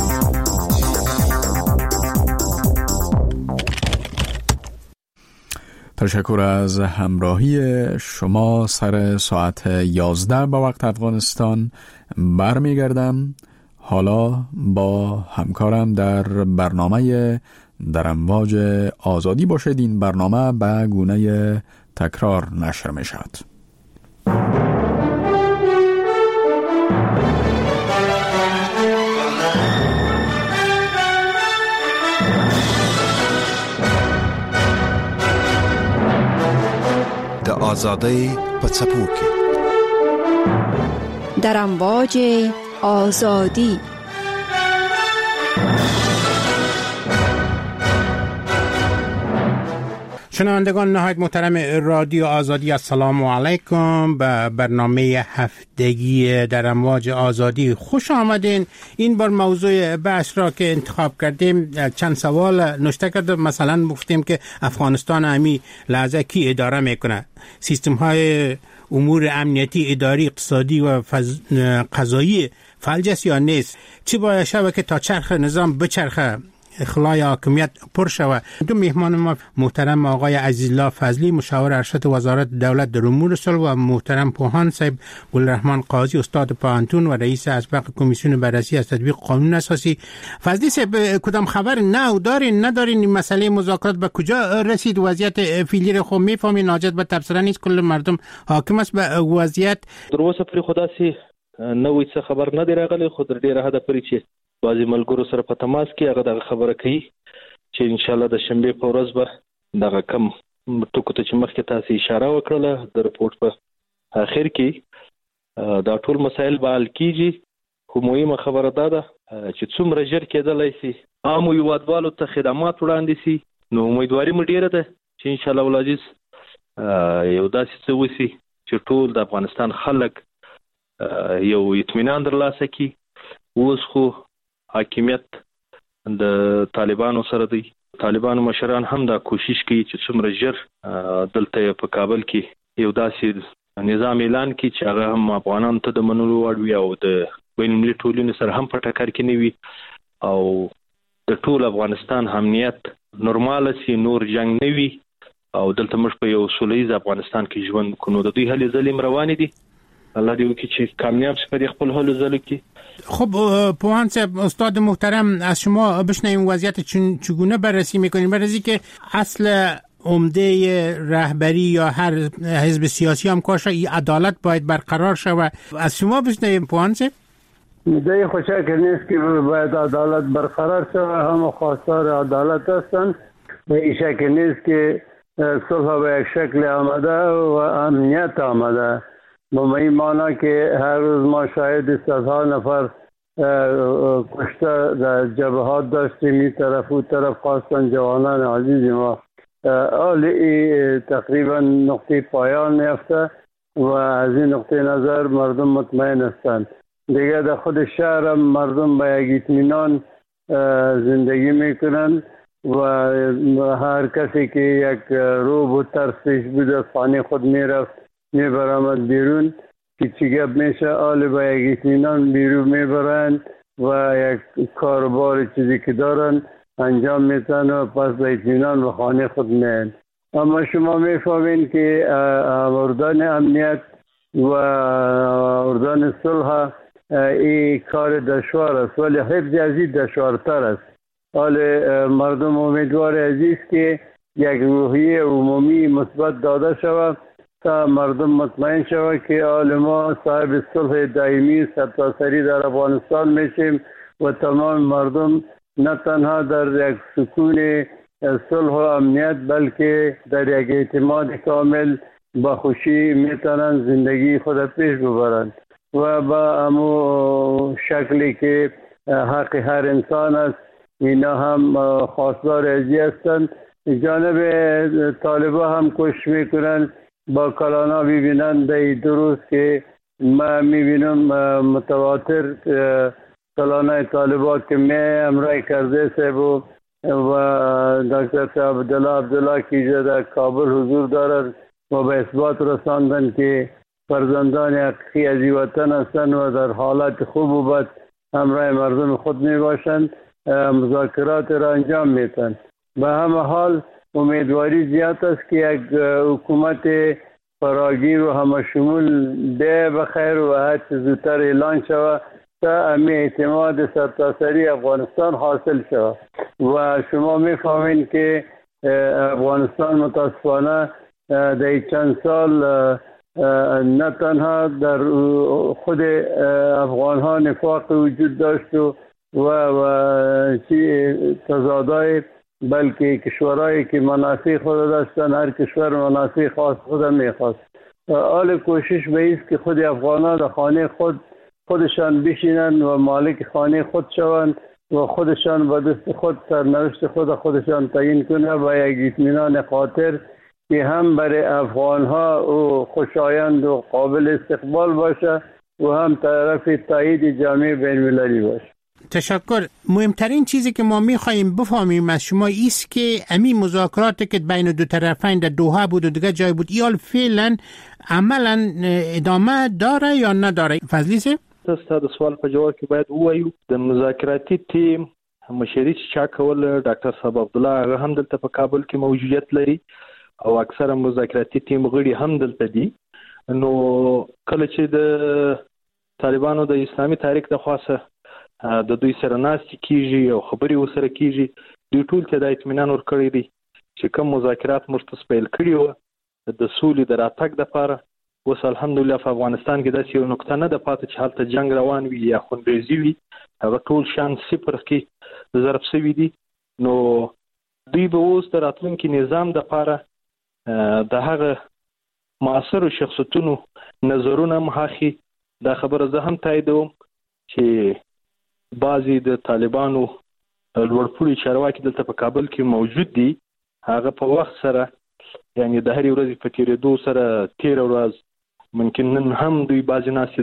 تشکر از همراهی شما. سر ساعت یازده با وقت افغانستان برمیگردم. حالا با همکارم در برنامه در امواج آزادی باشید. این برنامه به گونه تکرار نشر می شود. د آزادی په څپو کې در امواج آزادی. شنوندگان نهایت محترم رادیو آزادی، السلام علیکم. به برنامه هفتگی در امواج آزادی خوش آمدین. این بار موضوع بحث را که انتخاب کردیم چند سوال نوشته کردیم. مثلا گفتیم که افغانستان همی لحظه کی اداره میکنه، سیستم های امور امنیتی، اداری، اقتصادی و فز... قضایی فلج یا نیست؟ چی باید شود که تا چرخ نظام بچرخه، اخلای حاکمیت پر شود؟ دو میهمان ما محترم آقای عزیزالله فضلی، مشاور ارشد وزارت دولت در امور صلح، و محترم پوهان صاحب گلرحمان قاضی، استاد پوهنتون و رئیس اسبق کمیسیون بررسی از تطبیق قانون اساسی. فضلی صاحب، کدام خبر نو دارین ندارین؟ این مسئله مذاکرات به کجا رسید؟ وضعیت فعلی رو خو میفهمین، حاجت به تبصره نیست، کل مردم حاکم است به وضعیت. در اوسه پر خدا سي نوې څه خبر نه دی راغلی، خو در ډیره حد پورې چې بعضې ملګرو سره په تماس کې هغه دغه خبره کوي چې انشاءالله د شنبې په ورځ به دغه کم ټکو ته چې مخکې تاسې اشاره وکړله د رپورټ په اخر کې دا ټول مسایل به حل کېږي. خو مهمه خبره دا ده چې څومره ژر کېدلی سي عامو هېوادوالو ته خدمات وړاندې سي، نو امیدواري مو ډیره ده چې انشاءالله العزیز یو داسې څه وسي چې ټول د افغانستان خلک یو اطمینان درلاسه کی. اوس خو حاکمیت د طالبانو سره دی، طالبانو مشران هم دا کوشش کوي چې څومره ژر دلته په کابل کې یو داسې نظام اعلان کړي چې هغه هم افغانانو ته د منلو وړ وي او د بین المللي ټولنې سره هم په ټکر کې نه وي او د ټول افغانستان امنیت نورماله سي، نور جنگ نه وي او دلته موږ په یو سولیز افغانستان کې ژوند وکړو. نو د دوی هلې ځلې روانې دي، الله دې وکړي چې کامیاب شي په خپل هلو ځلو کې. خب پوهان صاحب، استاد محترم، از شما بشنویم وضعیت چگونه بررسی میکنید؟ بررسی که اصل عمده رهبری یا هر حزب سیاسی هم کاش عدالت باید برقرار شود. از شما بشنویم پوهان صاحب. مدعی خوشک نیست که باید عدالت برقرار شود، هم خواستار عدالت هستند و این شک نیست که صلح به یک شکل آمده و امنیت آمده. با این معنا که هر روز ما شاهد صدها نفر کشته در جبهات داشتیم، این طرف و طرف خواستن جوانان عزیز ما آلی تقریبا نقطه پایان یافته و از این نقطه نظر مردم مطمئن هستند. دیگه در خود شهر هم مردم به یک اطمینان زندگی میکنند و هر کسی که یک روب و ترسش بود از خانه خود میرفت میبرامد بیرون که چی گپ میشه آل به یک اطمینان بیرون میبرند و یک کاربار چیزی که دارن انجام میتن و پس به اطمینان به خانه خود میان. اما شما میفهمین که اردان امنیت و اردان صلح این کار دشوار است ولی حفظ عزیز دشوارتر است. حال مردم امیدوار عزیز که یک روحیه عمومی مثبت داده شود تا مردم مطمئن شود که حال ما صاحب صلح دائمی سرتاسری در افغانستان میشیم و تمام مردم نه تنها در یک سکون صلح و امنیت بلکه در یک اعتماد کامل با خوشی میتونن زندگی خود پیش ببرند و با امو شکلی که حق هر انسان است اینا هم خواستار ازی هستند. جانب طالبا هم کوشش میکنن با کلانا ببینن در دو روز که ما میبینم متواتر کلانای طالبا که می امرای کرده سبو و دکتر عبدالله عبدالله کی در کابل حضور دارد و به اثبات رساندن که فرزندان حقیقی از وطن هستند و در حالت خوب و بد همراه مردم خود می باشند مذاکرات را انجام میتن. به همه حال امیدواری زیاد است که یک حکومت فراگیر و همه شمول ده بخیر و هر چه زودتر اعلان شود تا امی اعتماد سرتاسری افغانستان حاصل شود و شما میفهمین که افغانستان متاسفانه در چند سال نه تنها در خود افغان ها نفاق وجود داشت و و تضادهای بلکه کشورهایی که منافع خود داشتن هر کشور منافع خاص خود میخواست. حال کوشش به ایست که خود افغان ها در خانه خود خودشان بشینن و مالک خانه خود شوند و خودشان با دست خود سرنوشت خود خودشان تعیین کنه و یک اطمینان خاطر که هم برای افغان ها و خوشایند و قابل استقبال باشه و هم طرف تایید جامعه بین المللی باشه. تشکر. مهمترین چیزی که ما میخواییم بفهمیم از شما ایست که امی مذاکراتی که بین دو طرفین در دوحه بود و دیگه جای بود ایال فعلا عملا ادامه داره یا نداره؟ فضلی سه؟ استاد سوال په جواب کې باید ووایو د مذاکراتي ټیم مشري چا کول ډاکټر صاحب عبد الله هغه هم دلته په کابل کې موجودیت لري او اکثره مذاکراتي ټیم غړي هم دلته دي. نو کله چې د طالبانو د اسلامي تاریخ د خاصه د دوی سره ناستې کیږي او خبرې وسره کیږي دوی ټول ته د اطمینان ورکړی دي چې کوم مذاکرات مرتس پیل کړي وو د سولې د راتګ لپاره اوس الحمدلله په افغانستان کې داسې یو نقطه نه ده پاتې چې هلته جنگ روان وي یا خونریزي وي هغه ټول شان صفر کې ضرب شوي دي. نو دوی به اوس د راتلونکي نظام دپاره د هغه معاصرو شخصیتونو نظرونه هم اخلي. دا خبره زه هم تاییدوم چې بعضې د طالبانو لوړپوړي چارواکي دلته په کابل کې موجود دي هغه په وخت سره یعنی د هرې ورځې په تېرېدو سره تېره ورځ ممکن نن هم دوی بعضې ناستې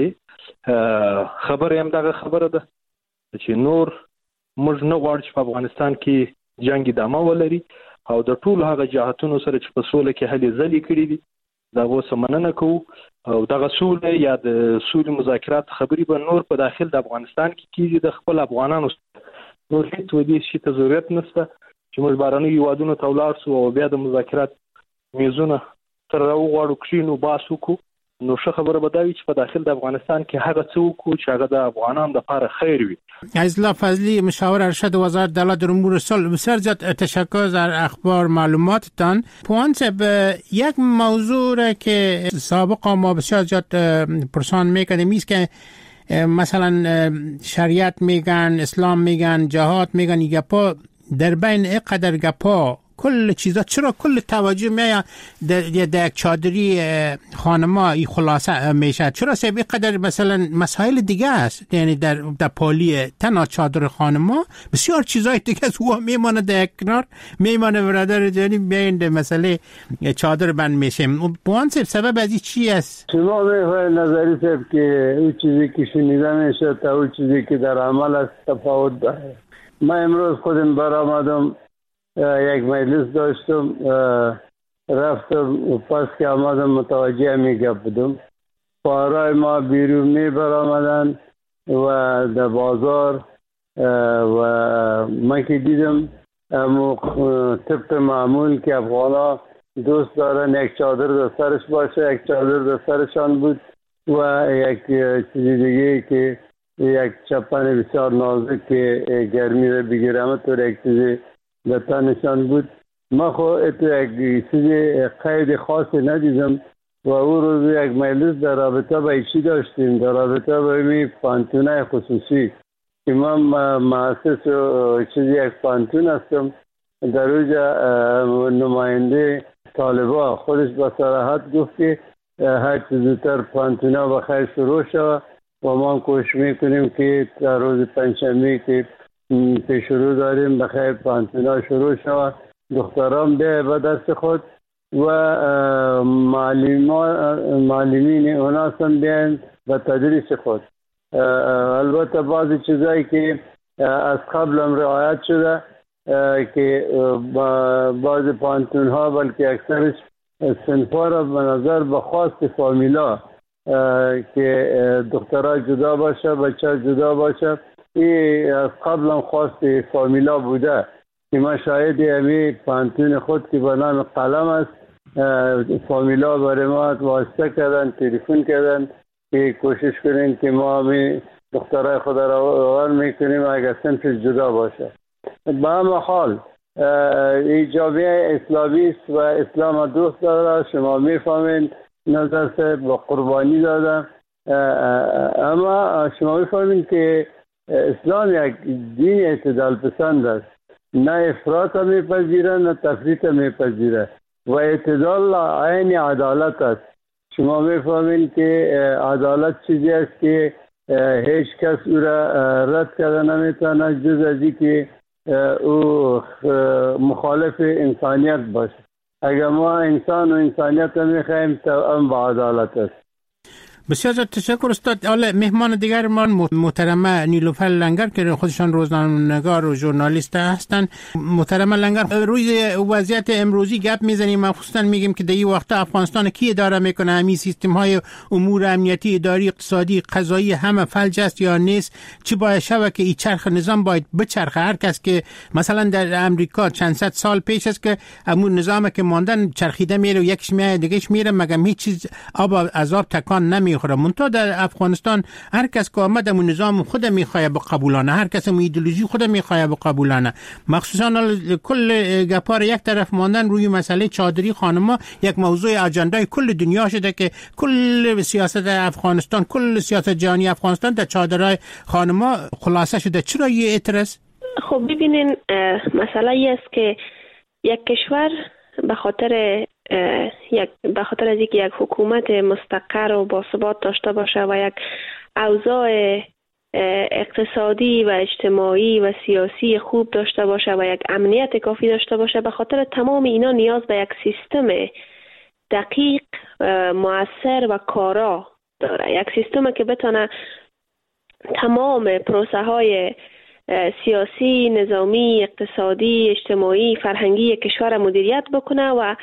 درلودلې. خبره هم دغه خبره ده چې نور موږ نه غواړو چې په افغانستان کې جنګ ادامه ولري او د ټولو هغه جهاتونو سره چې په سوله کې هلې ځلې کړي دي د هغو څه مننه کوو او دغه سوله یا د سولې مذاکرات خبرې به نور په داخل د افغانستان کې کېږي د خپل افغانانو نور هېڅ ودې شي ته ضرورت نشته چې موږ بهرنیو هېوادونو ته ولاړ سو او بیا د مذاکرات میزونه سره راوغواړو کښېنو بحث وکړو. نو ښه خبره به دا وي چې په داخل د افغانستان کې هغه څه وکړو چې هغه د افغانانو لپاره خیر وي. عزیزالله فضلی مشاور ارشد وزارت دولت در امور صلح، بسیار زیاد تشکر در اخبار معلوماتتان. پوانسب یک موضوع را که سابقا ما بسیار زیاد پرسان میکردیم ایست که مثلا شریعت میگن، اسلام میگن، جهاد میگن، گپا در بین اینقدر گپا کل چیزا چرا کل توجه میاد در, در یک چادری خانما این خلاصه میشه؟ چرا سبب قدر مثلا مسائل دیگه است، یعنی در در پالی تنها چادر خانما بسیار چیزای دیگه است هو میمانه در کنار، میمانه برادر، یعنی میند مسئله چادر بند میشه. بوانسب سبب از این چی است؟ شما میخواید نظری سب که اون چیزی که شنیده میشه تا اون چیزی که در عمل است تفاوت داره. من امروز خودم برآمدم، یک مجلس داشتم، رفتم پس که آمدم متوجه میگه بودم پارای ما بیرون می برآمدن و در بازار و من که دیدم طبق معمول که افغانا دوست دارن یک چادر در سرش باشه، یک چادر در سرشان بود و یک چیزی دیگه که یک چپن بسیار نازک که گرمی رو بگیرم تو یک چیزی در تنشان بود. ما خو اتو یک چیزی قید خاصی ندیدم و او روز یک مجلس در رابطه با ایشی داشتیم، در رابطه با می پانتونه خصوصی که من مؤسس چیزی یک پانتون هستم. در اوجا نماینده طالبا خودش با صراحت گفت که هر چیز زودتر پانتونه بخیر شروع شد و ما کوشش میکنیم که در روز پنجشنبه که پیش رو داریم بخیر پانتونا شروع شود، دختران به به دست خود و معلمین اونا هم بیان به تدریس خود. البته بعضی چیزایی که از قبل هم رعایت شده که بعضی پانتون ها بلکه اکثرش صنفا را به نظر به خواست فامیلا که دخترها جدا باشه، بچه جدا باشه، این از قبل هم خواست فامیلا بوده که ما شاید امی پانتون خود که به نام قلم است فامیلا برای ما واسطه کردن، تلفن کردن که کوشش کنین که ما همی دخترهای خود را آور میکنیم اگر صنف جدا باشه. به همه حال این جامعه اسلامی است و اسلام دوست داره، شما میفهمین نظر سے با قربانی دادن، اما شما میفهمین که اسلام یک دین اعتدال پسند است، نه افراط میپذیره نه تفریط میپذیره و اعتدال عین عدالت است. شما میفهمین که عدالت چیزی است که هیچ کس او را رد کرده نمیتونه جز از این که او مخالف انسانیت باشه. اگر ما انسان و انسانیت میخوایم تا ام با عدالت است. بسیار تشکر استاد. حالا مهمان دیگر ما محترمه نیلوفر لنگر که خودشان روزنامه‌نگار و ژورنالیست هستند. محترمه لنگر، روی وضعیت امروزی گپ میزنیم، مخصوصا میگیم که در این وقت افغانستان کی اداره میکنه؟ همین سیستم های امور امنیتی، اداری، اقتصادی، قضایی همه فلج است یا نیست؟ چی باید شود که این چرخ نظام باید بچرخه؟ هر کس که مثلا در امریکا چند صد سال پیش است که همون نظامی که ماندن چرخیده میره و یکیش میاد دیگهش میره، مگم هیچ چیز آب از آب تکان نمی میخوره. منتها در افغانستان هر کس که آمد همون نظام خود میخواه به قبولانه، هر کس همون ایدئولوژی خود میخواه به قبولانه. مخصوصا کل گپار یک طرف ماندن روی مسئله چادری خانما یک موضوع اجندای کل دنیا شده که کل سیاست افغانستان، کل سیاست جهانی افغانستان در چادرای خانما خلاصه شده. چرا یه اعتراض؟ خب ببینین مسئله ای است که یک کشور به خاطر یک به خاطر از اینکه یک حکومت مستقر و باثبات داشته باشه و یک اوضاع اقتصادی و اجتماعی و سیاسی خوب داشته باشه و یک امنیت کافی داشته باشه، به خاطر تمام اینا نیاز به یک سیستم دقیق، مؤثر و کارا داره. یک سیستم که بتونه تمام پروسه های سیاسی، نظامی، اقتصادی، اجتماعی، فرهنگی کشور مدیریت بکنه و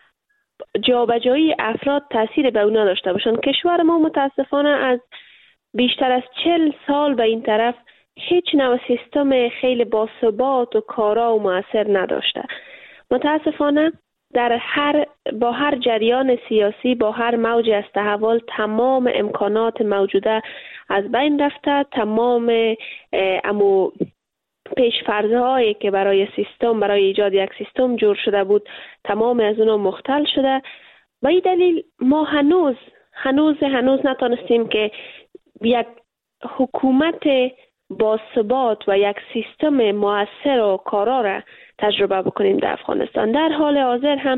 جابجایی افراد تأثیر به اونا داشته باشن. کشور ما متاسفانه از بیشتر از چل سال به این طرف هیچ نوع سیستم خیلی باثبات و کارا و مؤثر نداشته. متاسفانه در هر با هر جریان سیاسی، با هر موج از تحول، تمام امکانات موجوده از بین رفته، تمام امو پیش‌فرض‌هایی که برای سیستم، برای ایجاد یک سیستم جور شده بود، تمام از اونها مختل شده. به این دلیل ما هنوز هنوز هنوز نتونستیم که یک حکومت با ثبات و یک سیستم مؤثر و کارا را تجربه بکنیم در افغانستان. در حال حاضر هم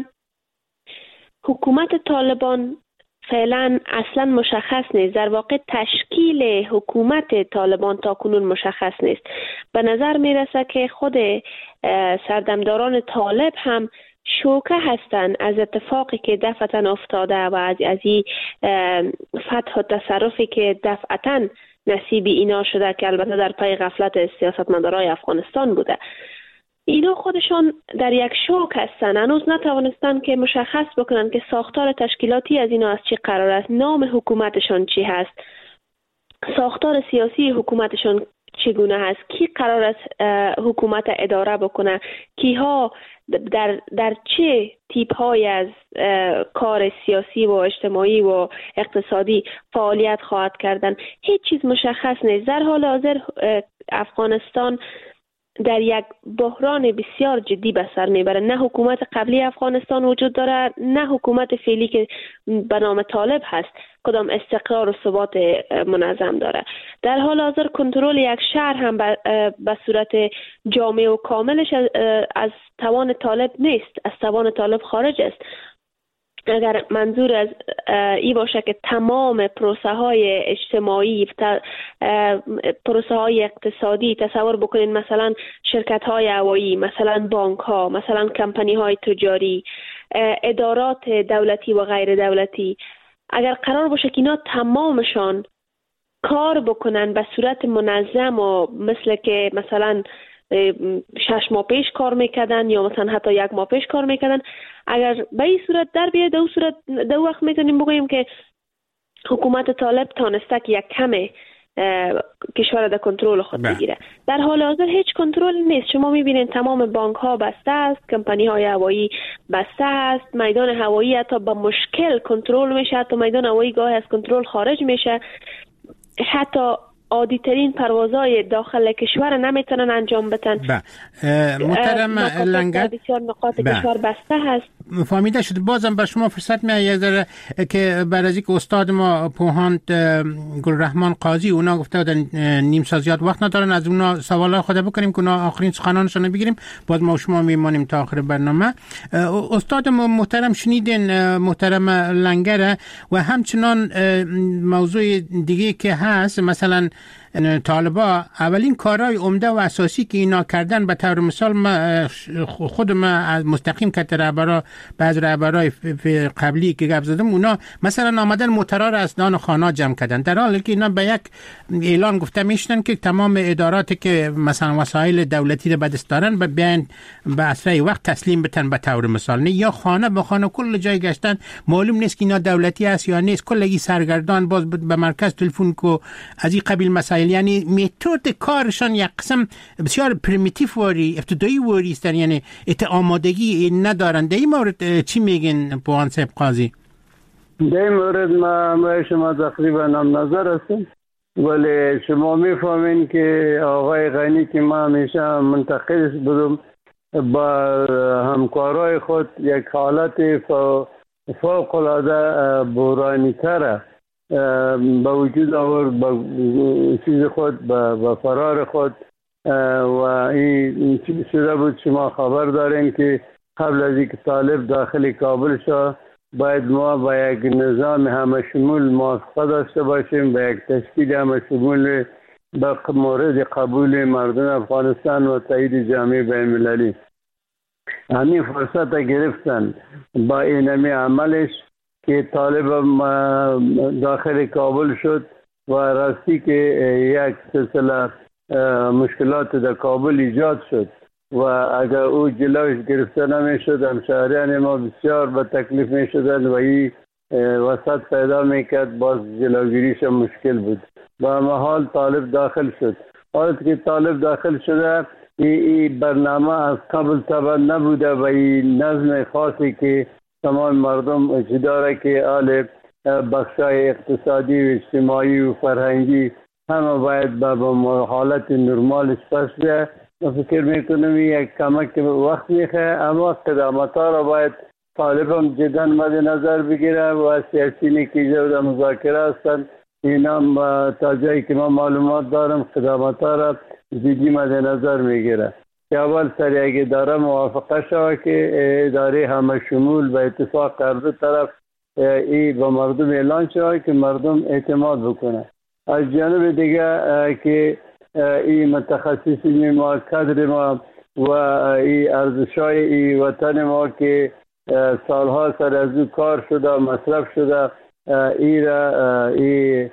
حکومت طالبان فعلا اصلا مشخص نیست. در واقع تشکیل حکومت طالبان تا کنون مشخص نیست. به نظر میرسه که خود سردمداران طالب هم شوکه هستند از اتفاقی که دفعتا افتاده و از از این فتح و تصرفی که دفعتا نصیب اینا شده که البته در پی غفلت سیاستمدارای افغانستان بوده. اینا خودشان در یک شوک هستن، هنوز نتوانستن که مشخص بکنن که ساختار تشکیلاتی از اینا از چی قرار است، نام حکومتشان چی هست، ساختار سیاسی حکومتشان چگونه هست، کی قرار است حکومت اداره بکنه، کیها در در چه تیپ های از کار سیاسی و اجتماعی و اقتصادی فعالیت خواهد کردن. هیچ چیز مشخص نیست. در حال حاضر افغانستان در یک بحران بسیار جدی به سر میبره. نه حکومت قبلی افغانستان وجود داره، نه حکومت فعلی که به نام طالب هست کدام استقرار و ثبات منظم داره. در حال حاضر کنترل یک شهر هم به صورت جامع و کاملش از توان طالب نیست، از توان طالب خارج است. اگر منظور از ای باشه که تمام پروسه های اجتماعی، پروسه های اقتصادی، تصور بکنین مثلا شرکت های هوایی، مثلا بانک ها، مثلا کمپانی های تجاری، ادارات دولتی و غیر دولتی، اگر قرار باشه که اینا تمامشان کار بکنن به صورت منظم و مثل که مثلا شش ماه پیش کار میکردن یا مثلا حتی یک ماه پیش کار میکردن، اگر به این صورت در بیاد، دو صورت دو وقت میتونیم بگوییم که حکومت طالب تانسته که یک کمه کشور در کنترل خود بگیره. در حال حاضر هیچ کنترل نیست. شما میبینید تمام بانک ها بسته است، کمپانی های هوایی بسته است، میدان هوایی حتی با مشکل کنترل میشه، حتی میدان هوایی گاهی از کنترل خارج میشه، حتی عادی ترین پروازهای داخل کشور نمیتونن انجام بدن. محترم لنگر، بسیار نقاط کشور بسته هست. فهمیده شد. بازم به شما فرصت میاد که بر از اینکه استاد ما پوهاند گلرحمان قاضی اونا گفته بودن نیم ساعت زیاد وقت ندارن، از اونا سوالای خود بکنیم که اونا آخرین سخنانشون بگیریم، باز ما و شما میمونیم تا آخر برنامه. استاد محترم شنیدین محترم لنگر، و همچنان موضوع دیگه که هست، مثلا طالبا اولین کارهای عمده و اساسی که اینا کردن، به طور مثال ما خود ما از مستقیم که رهبرا بعض رهبرای قبلی که گپ زدم، اونا مثلا آمدن موترا را از نان خانه جمع کردن، در حالی که اینا به یک اعلان گفته میشن که تمام اداراتی که مثلا وسایل دولتی رو به دست دارن به بیان به اسرع وقت تسلیم بتن. به طور مثال نه یا خانه به خانه کل جای گشتن، معلوم نیست که اینا دولتی است یا نیست، کلگی سرگردان باز به مرکز تلفن کو از این قبیل مسائل. یعنی متد کارشان یک قسم بسیار پریمیتیو واری ابتدایی واری است، یعنی ات آمادگی ندارن. در این مورد چی میگین پوهان صاحب قاضی؟ در این مورد ما ما شما تقریبا هم نظر هستیم، ولی شما میفهمین که آقای غنی که ما همیشه منتقدش بودم با همکارای خود یک حالت فوق العاده بحرانی تره با وجود آورد، با چیز خود، با فرار خود. و این چیز شده بود، شما خبر دارین که قبل از اینکه طالب داخل کابل شد باید ما با یک نظام همه شمول موافقه داشته باشیم، با یک تشکیل همه شمول به مورد قبول مردم افغانستان و تایید جامعه بین‌المللی. همین فرصت گرفتن با اینمی عملش که طالب داخل کابل شد و راستی که یک سلسله مشکلات در کابل ایجاد شد و اگر او جلوش گرفته نمی شد همشهریان ما بسیار به تکلیف می شدن و این وسط پیدا می کرد، باز جلوگیریش مشکل بود. با محال طالب داخل شد. حالت که طالب داخل شده این برنامه از قبل طبعا نبوده و این نظم خاصی که تمام مردم اجداره که آل بخشای اقتصادی و اجتماعی و فرهنگی همه باید با حالت نرمالش پس ده. من فکر میکنم یک کمک وقت میخواه، اما قدامتا را باید طالب هم جدا مد نظر بگیره و سیاسینی که اینجا مذاکره هستن اینا تا جایی که من معلومات دارم خدمات ها را زیدی مد نظر میگیره که اول سر اگه داره موافقه شود که اداره همه شمول و اتفاق کرده طرف ای با مردم اعلان شود که مردم اعتماد بکنه. از جانب دیگه که این متخصصین ما کادر ما و این ارزشای این وطن ما که سالها سر از او کار شده مصرف شده ای را ای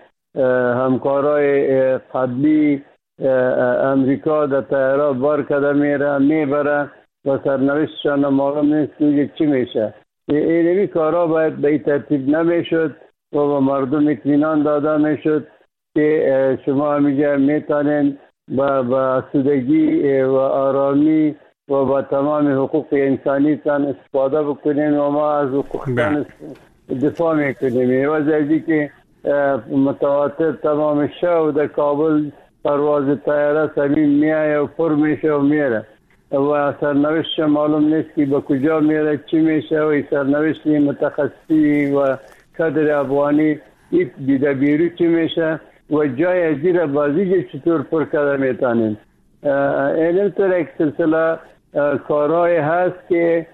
همکارای قبلی امریکا در طیاره بار کده میره میبره و سرنوشتشان معلوم نیست که چی میشه. اینمی کارها باید به این ترتیب نمیشد و به مردم اطمینان داده میشد که شما همیشه میتونین با با سودگی و آرامی و با تمام حقوق انسانی تان استفاده بکنین و ما از حقوقتان دفاع میکنیم. و زیادی که متواتر تمام شو در کابل پرواز طیاره سمین میایه و پر میشه و میره و سرنوشت معلوم نیست که به کجا میره چی میشه و سرنوشت متخصصی و کادر افغانی این بیده بیرو چی میشه و جای ازیر بازی چطور پر کرده میتانیم. این طور یک سلسله کارهای هست که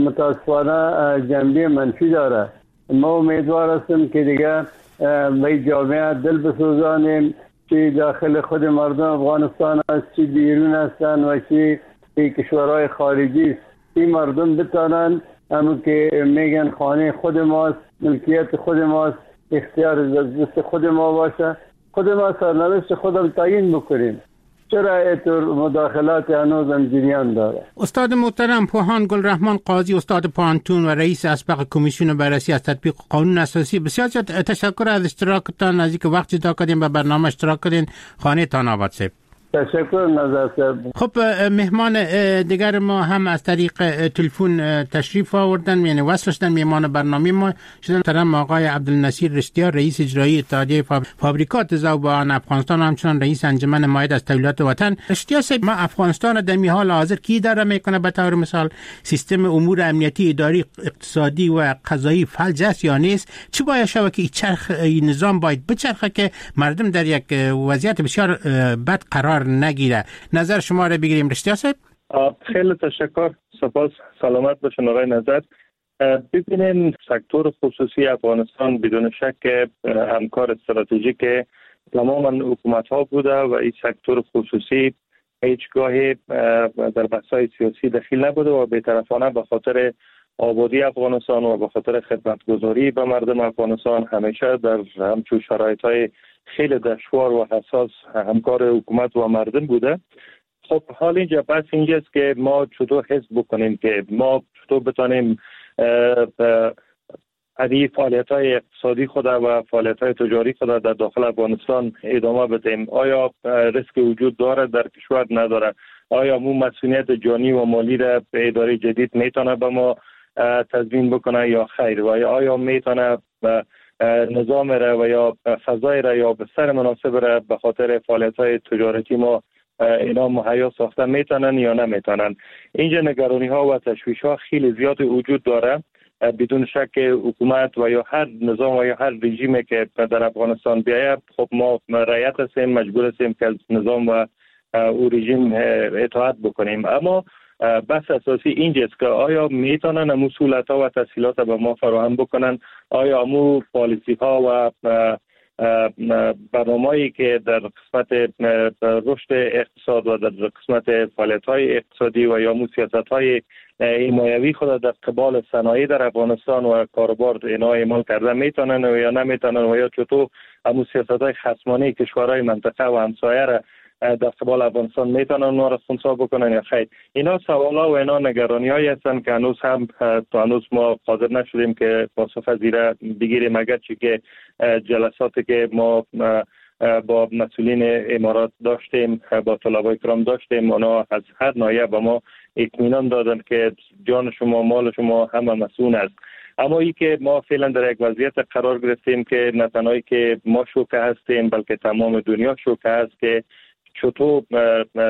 متاسفانه جنبه منفی داره. ما امیدوار هستیم که دیگه به جامعه دل بسوزانیم چی داخل خود مردم افغانستان است چی بیرون هستن و چی کشورهای خارجی است. این مردم بتانن همون که میگن خانه خود ماست ملکیت خود ماست اختیار دست خود ما باشه خود ما سرنوشت خودم تعیین بکنیم. چرا اینطور مداخلات هنوز هم جریان داره؟ استاد محترم پوهان گلرحمان قاضی استاد پانتون و رئیس اسبق کمیسیون بررسی از تطبیق قانون اساسی، بسیار تشکر از اشتراکتان. از اینکه وقت جدا کردین به برنامه اشتراک کردین. خانه تان آباد صاحب. تشکر نظر صاحب. خب مهمان دیگر ما هم از طریق تلفن تشریف آوردن، یعنی وصل شدن. مهمان برنامه ما شدن محترم آقای عبدالنصیر رشتیار رئیس اجرایی اتحادیه فابریکات ذوبان افغانستان و همچنان رئیس انجمن مائد از تولیدات وطن. رشتیار صاحب، ما افغانستان در می حال حاضر کی داره میکنه به طور مثال سیستم امور امنیتی اداری اقتصادی و قضایی فلج است یا نیست؟ چه باید شود که این چرخ این نظام باید بچرخه که مردم در یک وضعیت بسیار بد قرار نگیره؟ نظر شما را بگیریم رشتیار صاحب. خیلی تشکر. سپاس. سلامت باشین آقای نظر. ببینین سکتور خصوصی افغانستان بدون شک همکار استراتژیک تماما حکومت ها بوده و این سکتور خصوصی هیچگاه در بحث‌های سیاسی دخیل نبوده و بی‌طرفانه به خاطر آبادی افغانستان و به خاطر خدمتگزاری به مردم افغانستان همیشه در همچون شرایط‌های خیلی دشوار و حساس همکار حکومت و مردم بوده. خب حال اینجا بس اینجاست که ما چطور حس بکنیم که ما چطور بتانیم ادی فعالیت‌های اقتصادی خود و فعالیت‌های تجاری خود در داخل افغانستان ادامه بدیم. آیا ریسک وجود داره در کشور نداره؟ آیا مو مسئولیت جانی و مالی را به اداره جدید میتونه به ما تضمین بکنه یا خیر؟ و آیا میتونه نظام را و یا فضای را یا بستر مناسب را به خاطر فعالیت‌های تجارتی ما اینا مهیا ساخته میتونن یا نمیتونن؟ اینجا نگرانی ها و تشویش ها خیلی زیاد وجود داره. بدون شک حکومت و یا هر نظام و یا هر رژیمی که در افغانستان بیاید، خب ما رعایت هستیم، مجبور هستیم که از نظام و او رژیم اطاعت بکنیم. اما بحث اساسی اینجاست که آیا میتونن امو سهولت ها و تسهیلات به ما فراهم بکنن؟ آیا امو پالیسی ها و برنامه‌ای که در قسمت رشد اقتصاد و در قسمت فعالیت‌های اقتصادی و یا سیاست‌های حمایوی خود در قبال صنایع در افغانستان و کاروبار اینا اعمال کرده میتونن و یا نمیتونن و یا چطور امو سیاست‌های خصمانه کشورهای منطقه و همسایه را در قبال افغانستان میتونن اونها را خنثی بکنن یا خیر؟ اینا سوالا و اینا نگرانی‌هایی هستند که هنوز هم تا هنوز ما قادر نشدیم که پاسخ از اینا بگیریم، اگرچه که جلساتی که ما با مسئولین امارات داشتیم، با طلبای کرام داشتیم، اونا از هر ناحیه به ما اطمینان دادن که جان شما مال شما همه مسئول است. اما ای که ما فعلا در یک وضعیت قرار گرفتیم که نه تنهایی که ما شوکه هستیم بلکه تمام دنیا شوکه هست که چطور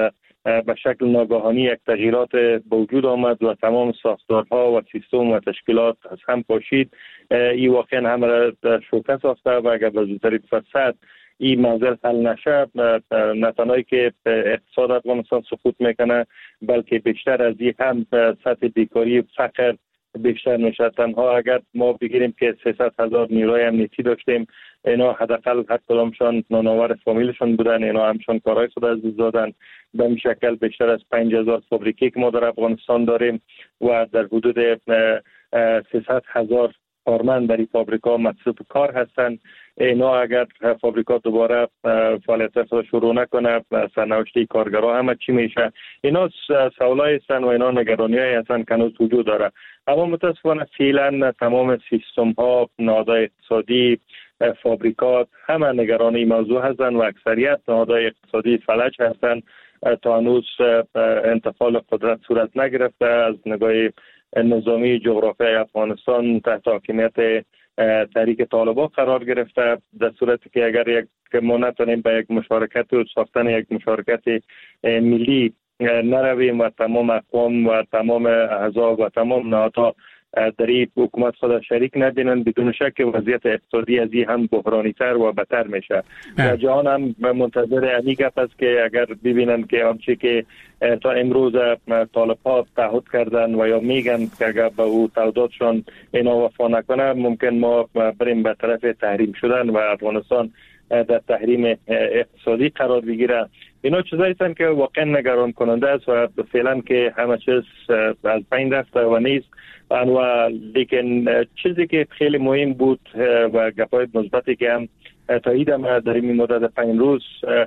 به شکل ناگهانی یک تغییرات به وجود آمد و تمام ساختارها و سیستم و تشکیلات از هم پاشید. این واقعا هم را شوکه ساخته و اگر به زودترین فرصت این موضوع حل نشه، نه تنهایی که اقتصاد افغانستان سقوط میکنه بلکه بیشتر از این هم سطح بیکاری و فقر بیشتر میشه. تنها اگر ما بگیریم که سیصد هزار نیروی امنیتی داشتیم، اینا حداقل هر کدامشان نانآور فامیلشان بودن، اینا همشان کارهای خود از دست دادن. به این شکل بیشتر از پنج هزار فابریکه که ما در افغانستان داریم و در حدود سیصد هزار کارمند در این فابریکا مصروف کار هستند. اینا اگر فابریکا دوباره فعالیت خود شروع نکنه، سرنوشت کارگرها همه چی میشه؟ اینا سوالای هستند و اینا نگرانی‌های هستند که هنوز وجود داره. اما متاسفانه فعلا تمام سیستم ها، نهادهای اقتصادی، فابریکات همه نگران این موضوع هستند و اکثریت نهادهای اقتصادی فلج هستند. تا هنوز انتقال قدرت صورت نگرفته. از نگاه نظامی جغرافیای افغانستان تحت حاکمیت تحریک طالبان قرار گرفته، در صورتی که اگر یک ما نتونیم به یک مشارکت و ساختن یک مشارکت ملی نرویم و تمام اقوام و تمام احزاب و تمام نهادها در این حکومت خود شریک نبینن، بدون شک وضعیت اقتصادی از این هم بحرانی تر و بدتر میشه. و جهان هم منتظر این گپ است که اگر ببینن که آنچه که تا امروز طالبان تعهد کردن و یا میگن که اگر به او تعهداتشان اینا وفا نکنه، ممکن ما بریم به طرف تحریم شدن و افغانستان در تحریم اقتصادی قرار بگیره. اینا چیزایی هستند که واقعا نگران کننده است و فعلا که همه چیز از بین رفته و نیست. و لیکن چیزی که خیلی مهم بود و گپای مثبتی که هم تایید هم در این مدت پنج روز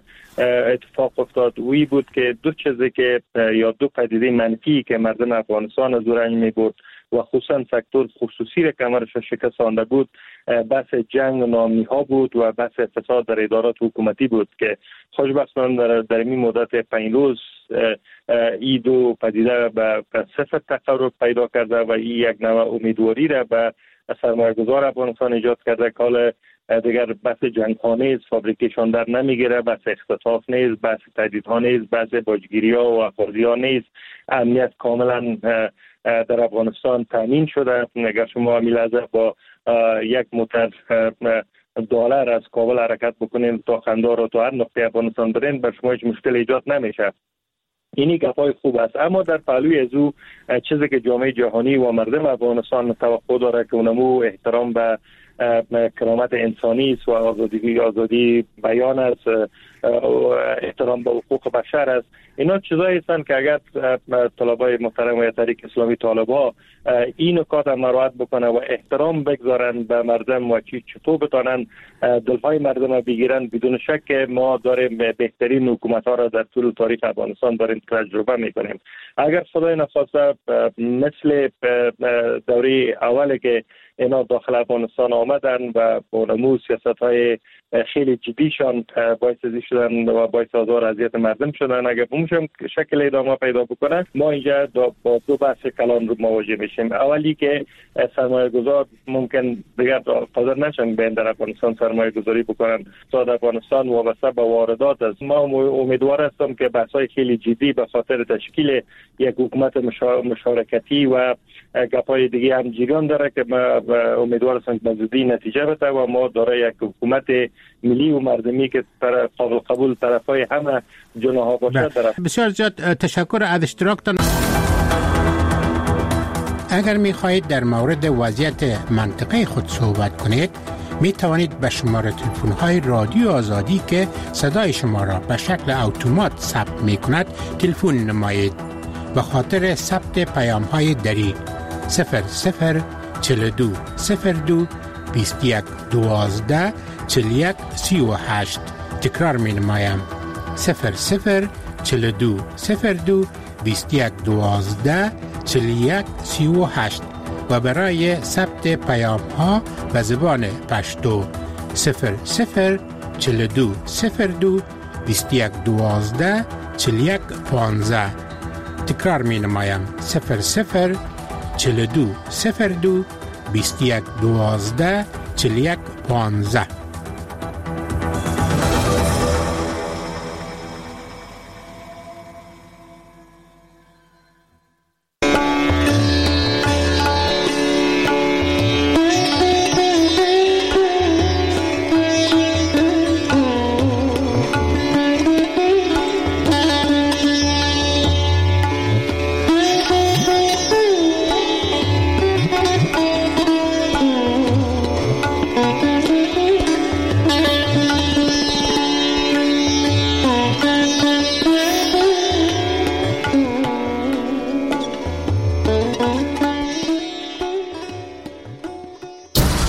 اتفاق افتاد وی بود که دو چیزی که یا دو پدیده منفی که مردم افغانستان از رنج می برد و خصوصا سکتور خصوصی را کمرش شکستانده بود، بحث جنگ و ناامنی ها بود و بحث فساد در ادارات حکومتی بود که خوشبختانه در این مدت پنج روز این دو پدیده به صفر تقرب پیدا کرده و این یک نوع امیدواری را به سرمایه‌گذار افغانستان ایجاد کرده که حال دیگر بحث جنگ‌ها نیست، فابریکیشان در نمیگیره، بحث اختطاف نیست، بحث تهدیدها نیست، بحث باجگیری‌ها و اخراجی‌ها نیست. امنیت کاملا در افغانستان تامین شده. اگر شما میلحظه با یک موتر دلار از کابل حرکت بکنین تا قندهار و تا هر نقطه افغانستان برین، بر شما هیچ مشکل ایجاد نمیشه. اینی گپای خوب است. اما در پهلوی از او چیزی که جامعه جهانی و مردم افغانستان توقع داره که اونمو احترام به کرامت انسانی است و آزادی آزادی بیان است، احترام به حقوق بشر است. اینا چیزایی هستند که اگر طلبای محترم و تحریک اسلامی طالبان این نکات مراعات بکنه و احترام بگذارن به مردم و چی چطور بتونن دلهای مردم رو بگیرن، بدون شک ما داریم بهترین حکومت ها را در طول تاریخ افغانستان داریم تجربه میکنیم. اگر خدای نخواسته مثل دوره اولی که اینا داخل افغانستان آمدن و با نمو سیاست های خیلی جدیشان باعث ازی شدن و باعث آزار اذیت مردم شدن، اگر بمشم شکل ادامه پیدا بکنه، ما اینجا با دو بحث کلان رو مواجه میشیم. اولی که سرمایه گذار ممکن دیگر قادر نشن به در افغانستان سرمایه گذاری بکنن. اقتصاد افغانستان وابسته به واردات است. ما امیدوار هستم که بحث‌های خیلی جدی به خاطر تشکیل یک حکومت مشارکتی و گپای دیگه هم جریان داره که ما امیدوار هستم به زودی نتیجه بده و ما داره یک حکومت ملی و مردمی که قابل قبول طرفای همه جناح باشه داره. بسیار زیاد تشکر از اشتراکتان. اگر می خواهید در مورد وضعیت منطقه خود صحبت کنید، می توانید به شماره تلفن های رادیو آزادی که صدای شما را به شکل اتومات ثبت می کند تلفن نمایید. به خاطر ثبت پیام های دری صفر صفر چهل و دو صفر دو بیست و یک دوازده چهل و یک سی و هشت. تکرار می نمایم صفر صفر چهل و دو صفر دو بیست و یک دوازده چهل و یک سی و هشت و برای ثبت پیام ها به زبان پشتو صفر صفر چهل و دو صفر دو بیست و یک دوازده چهل و یک پانزده. تکرار می نمایم صفر صفر چهل و دو صفر دو بیست و یک دوازده چهل و یک پانزده.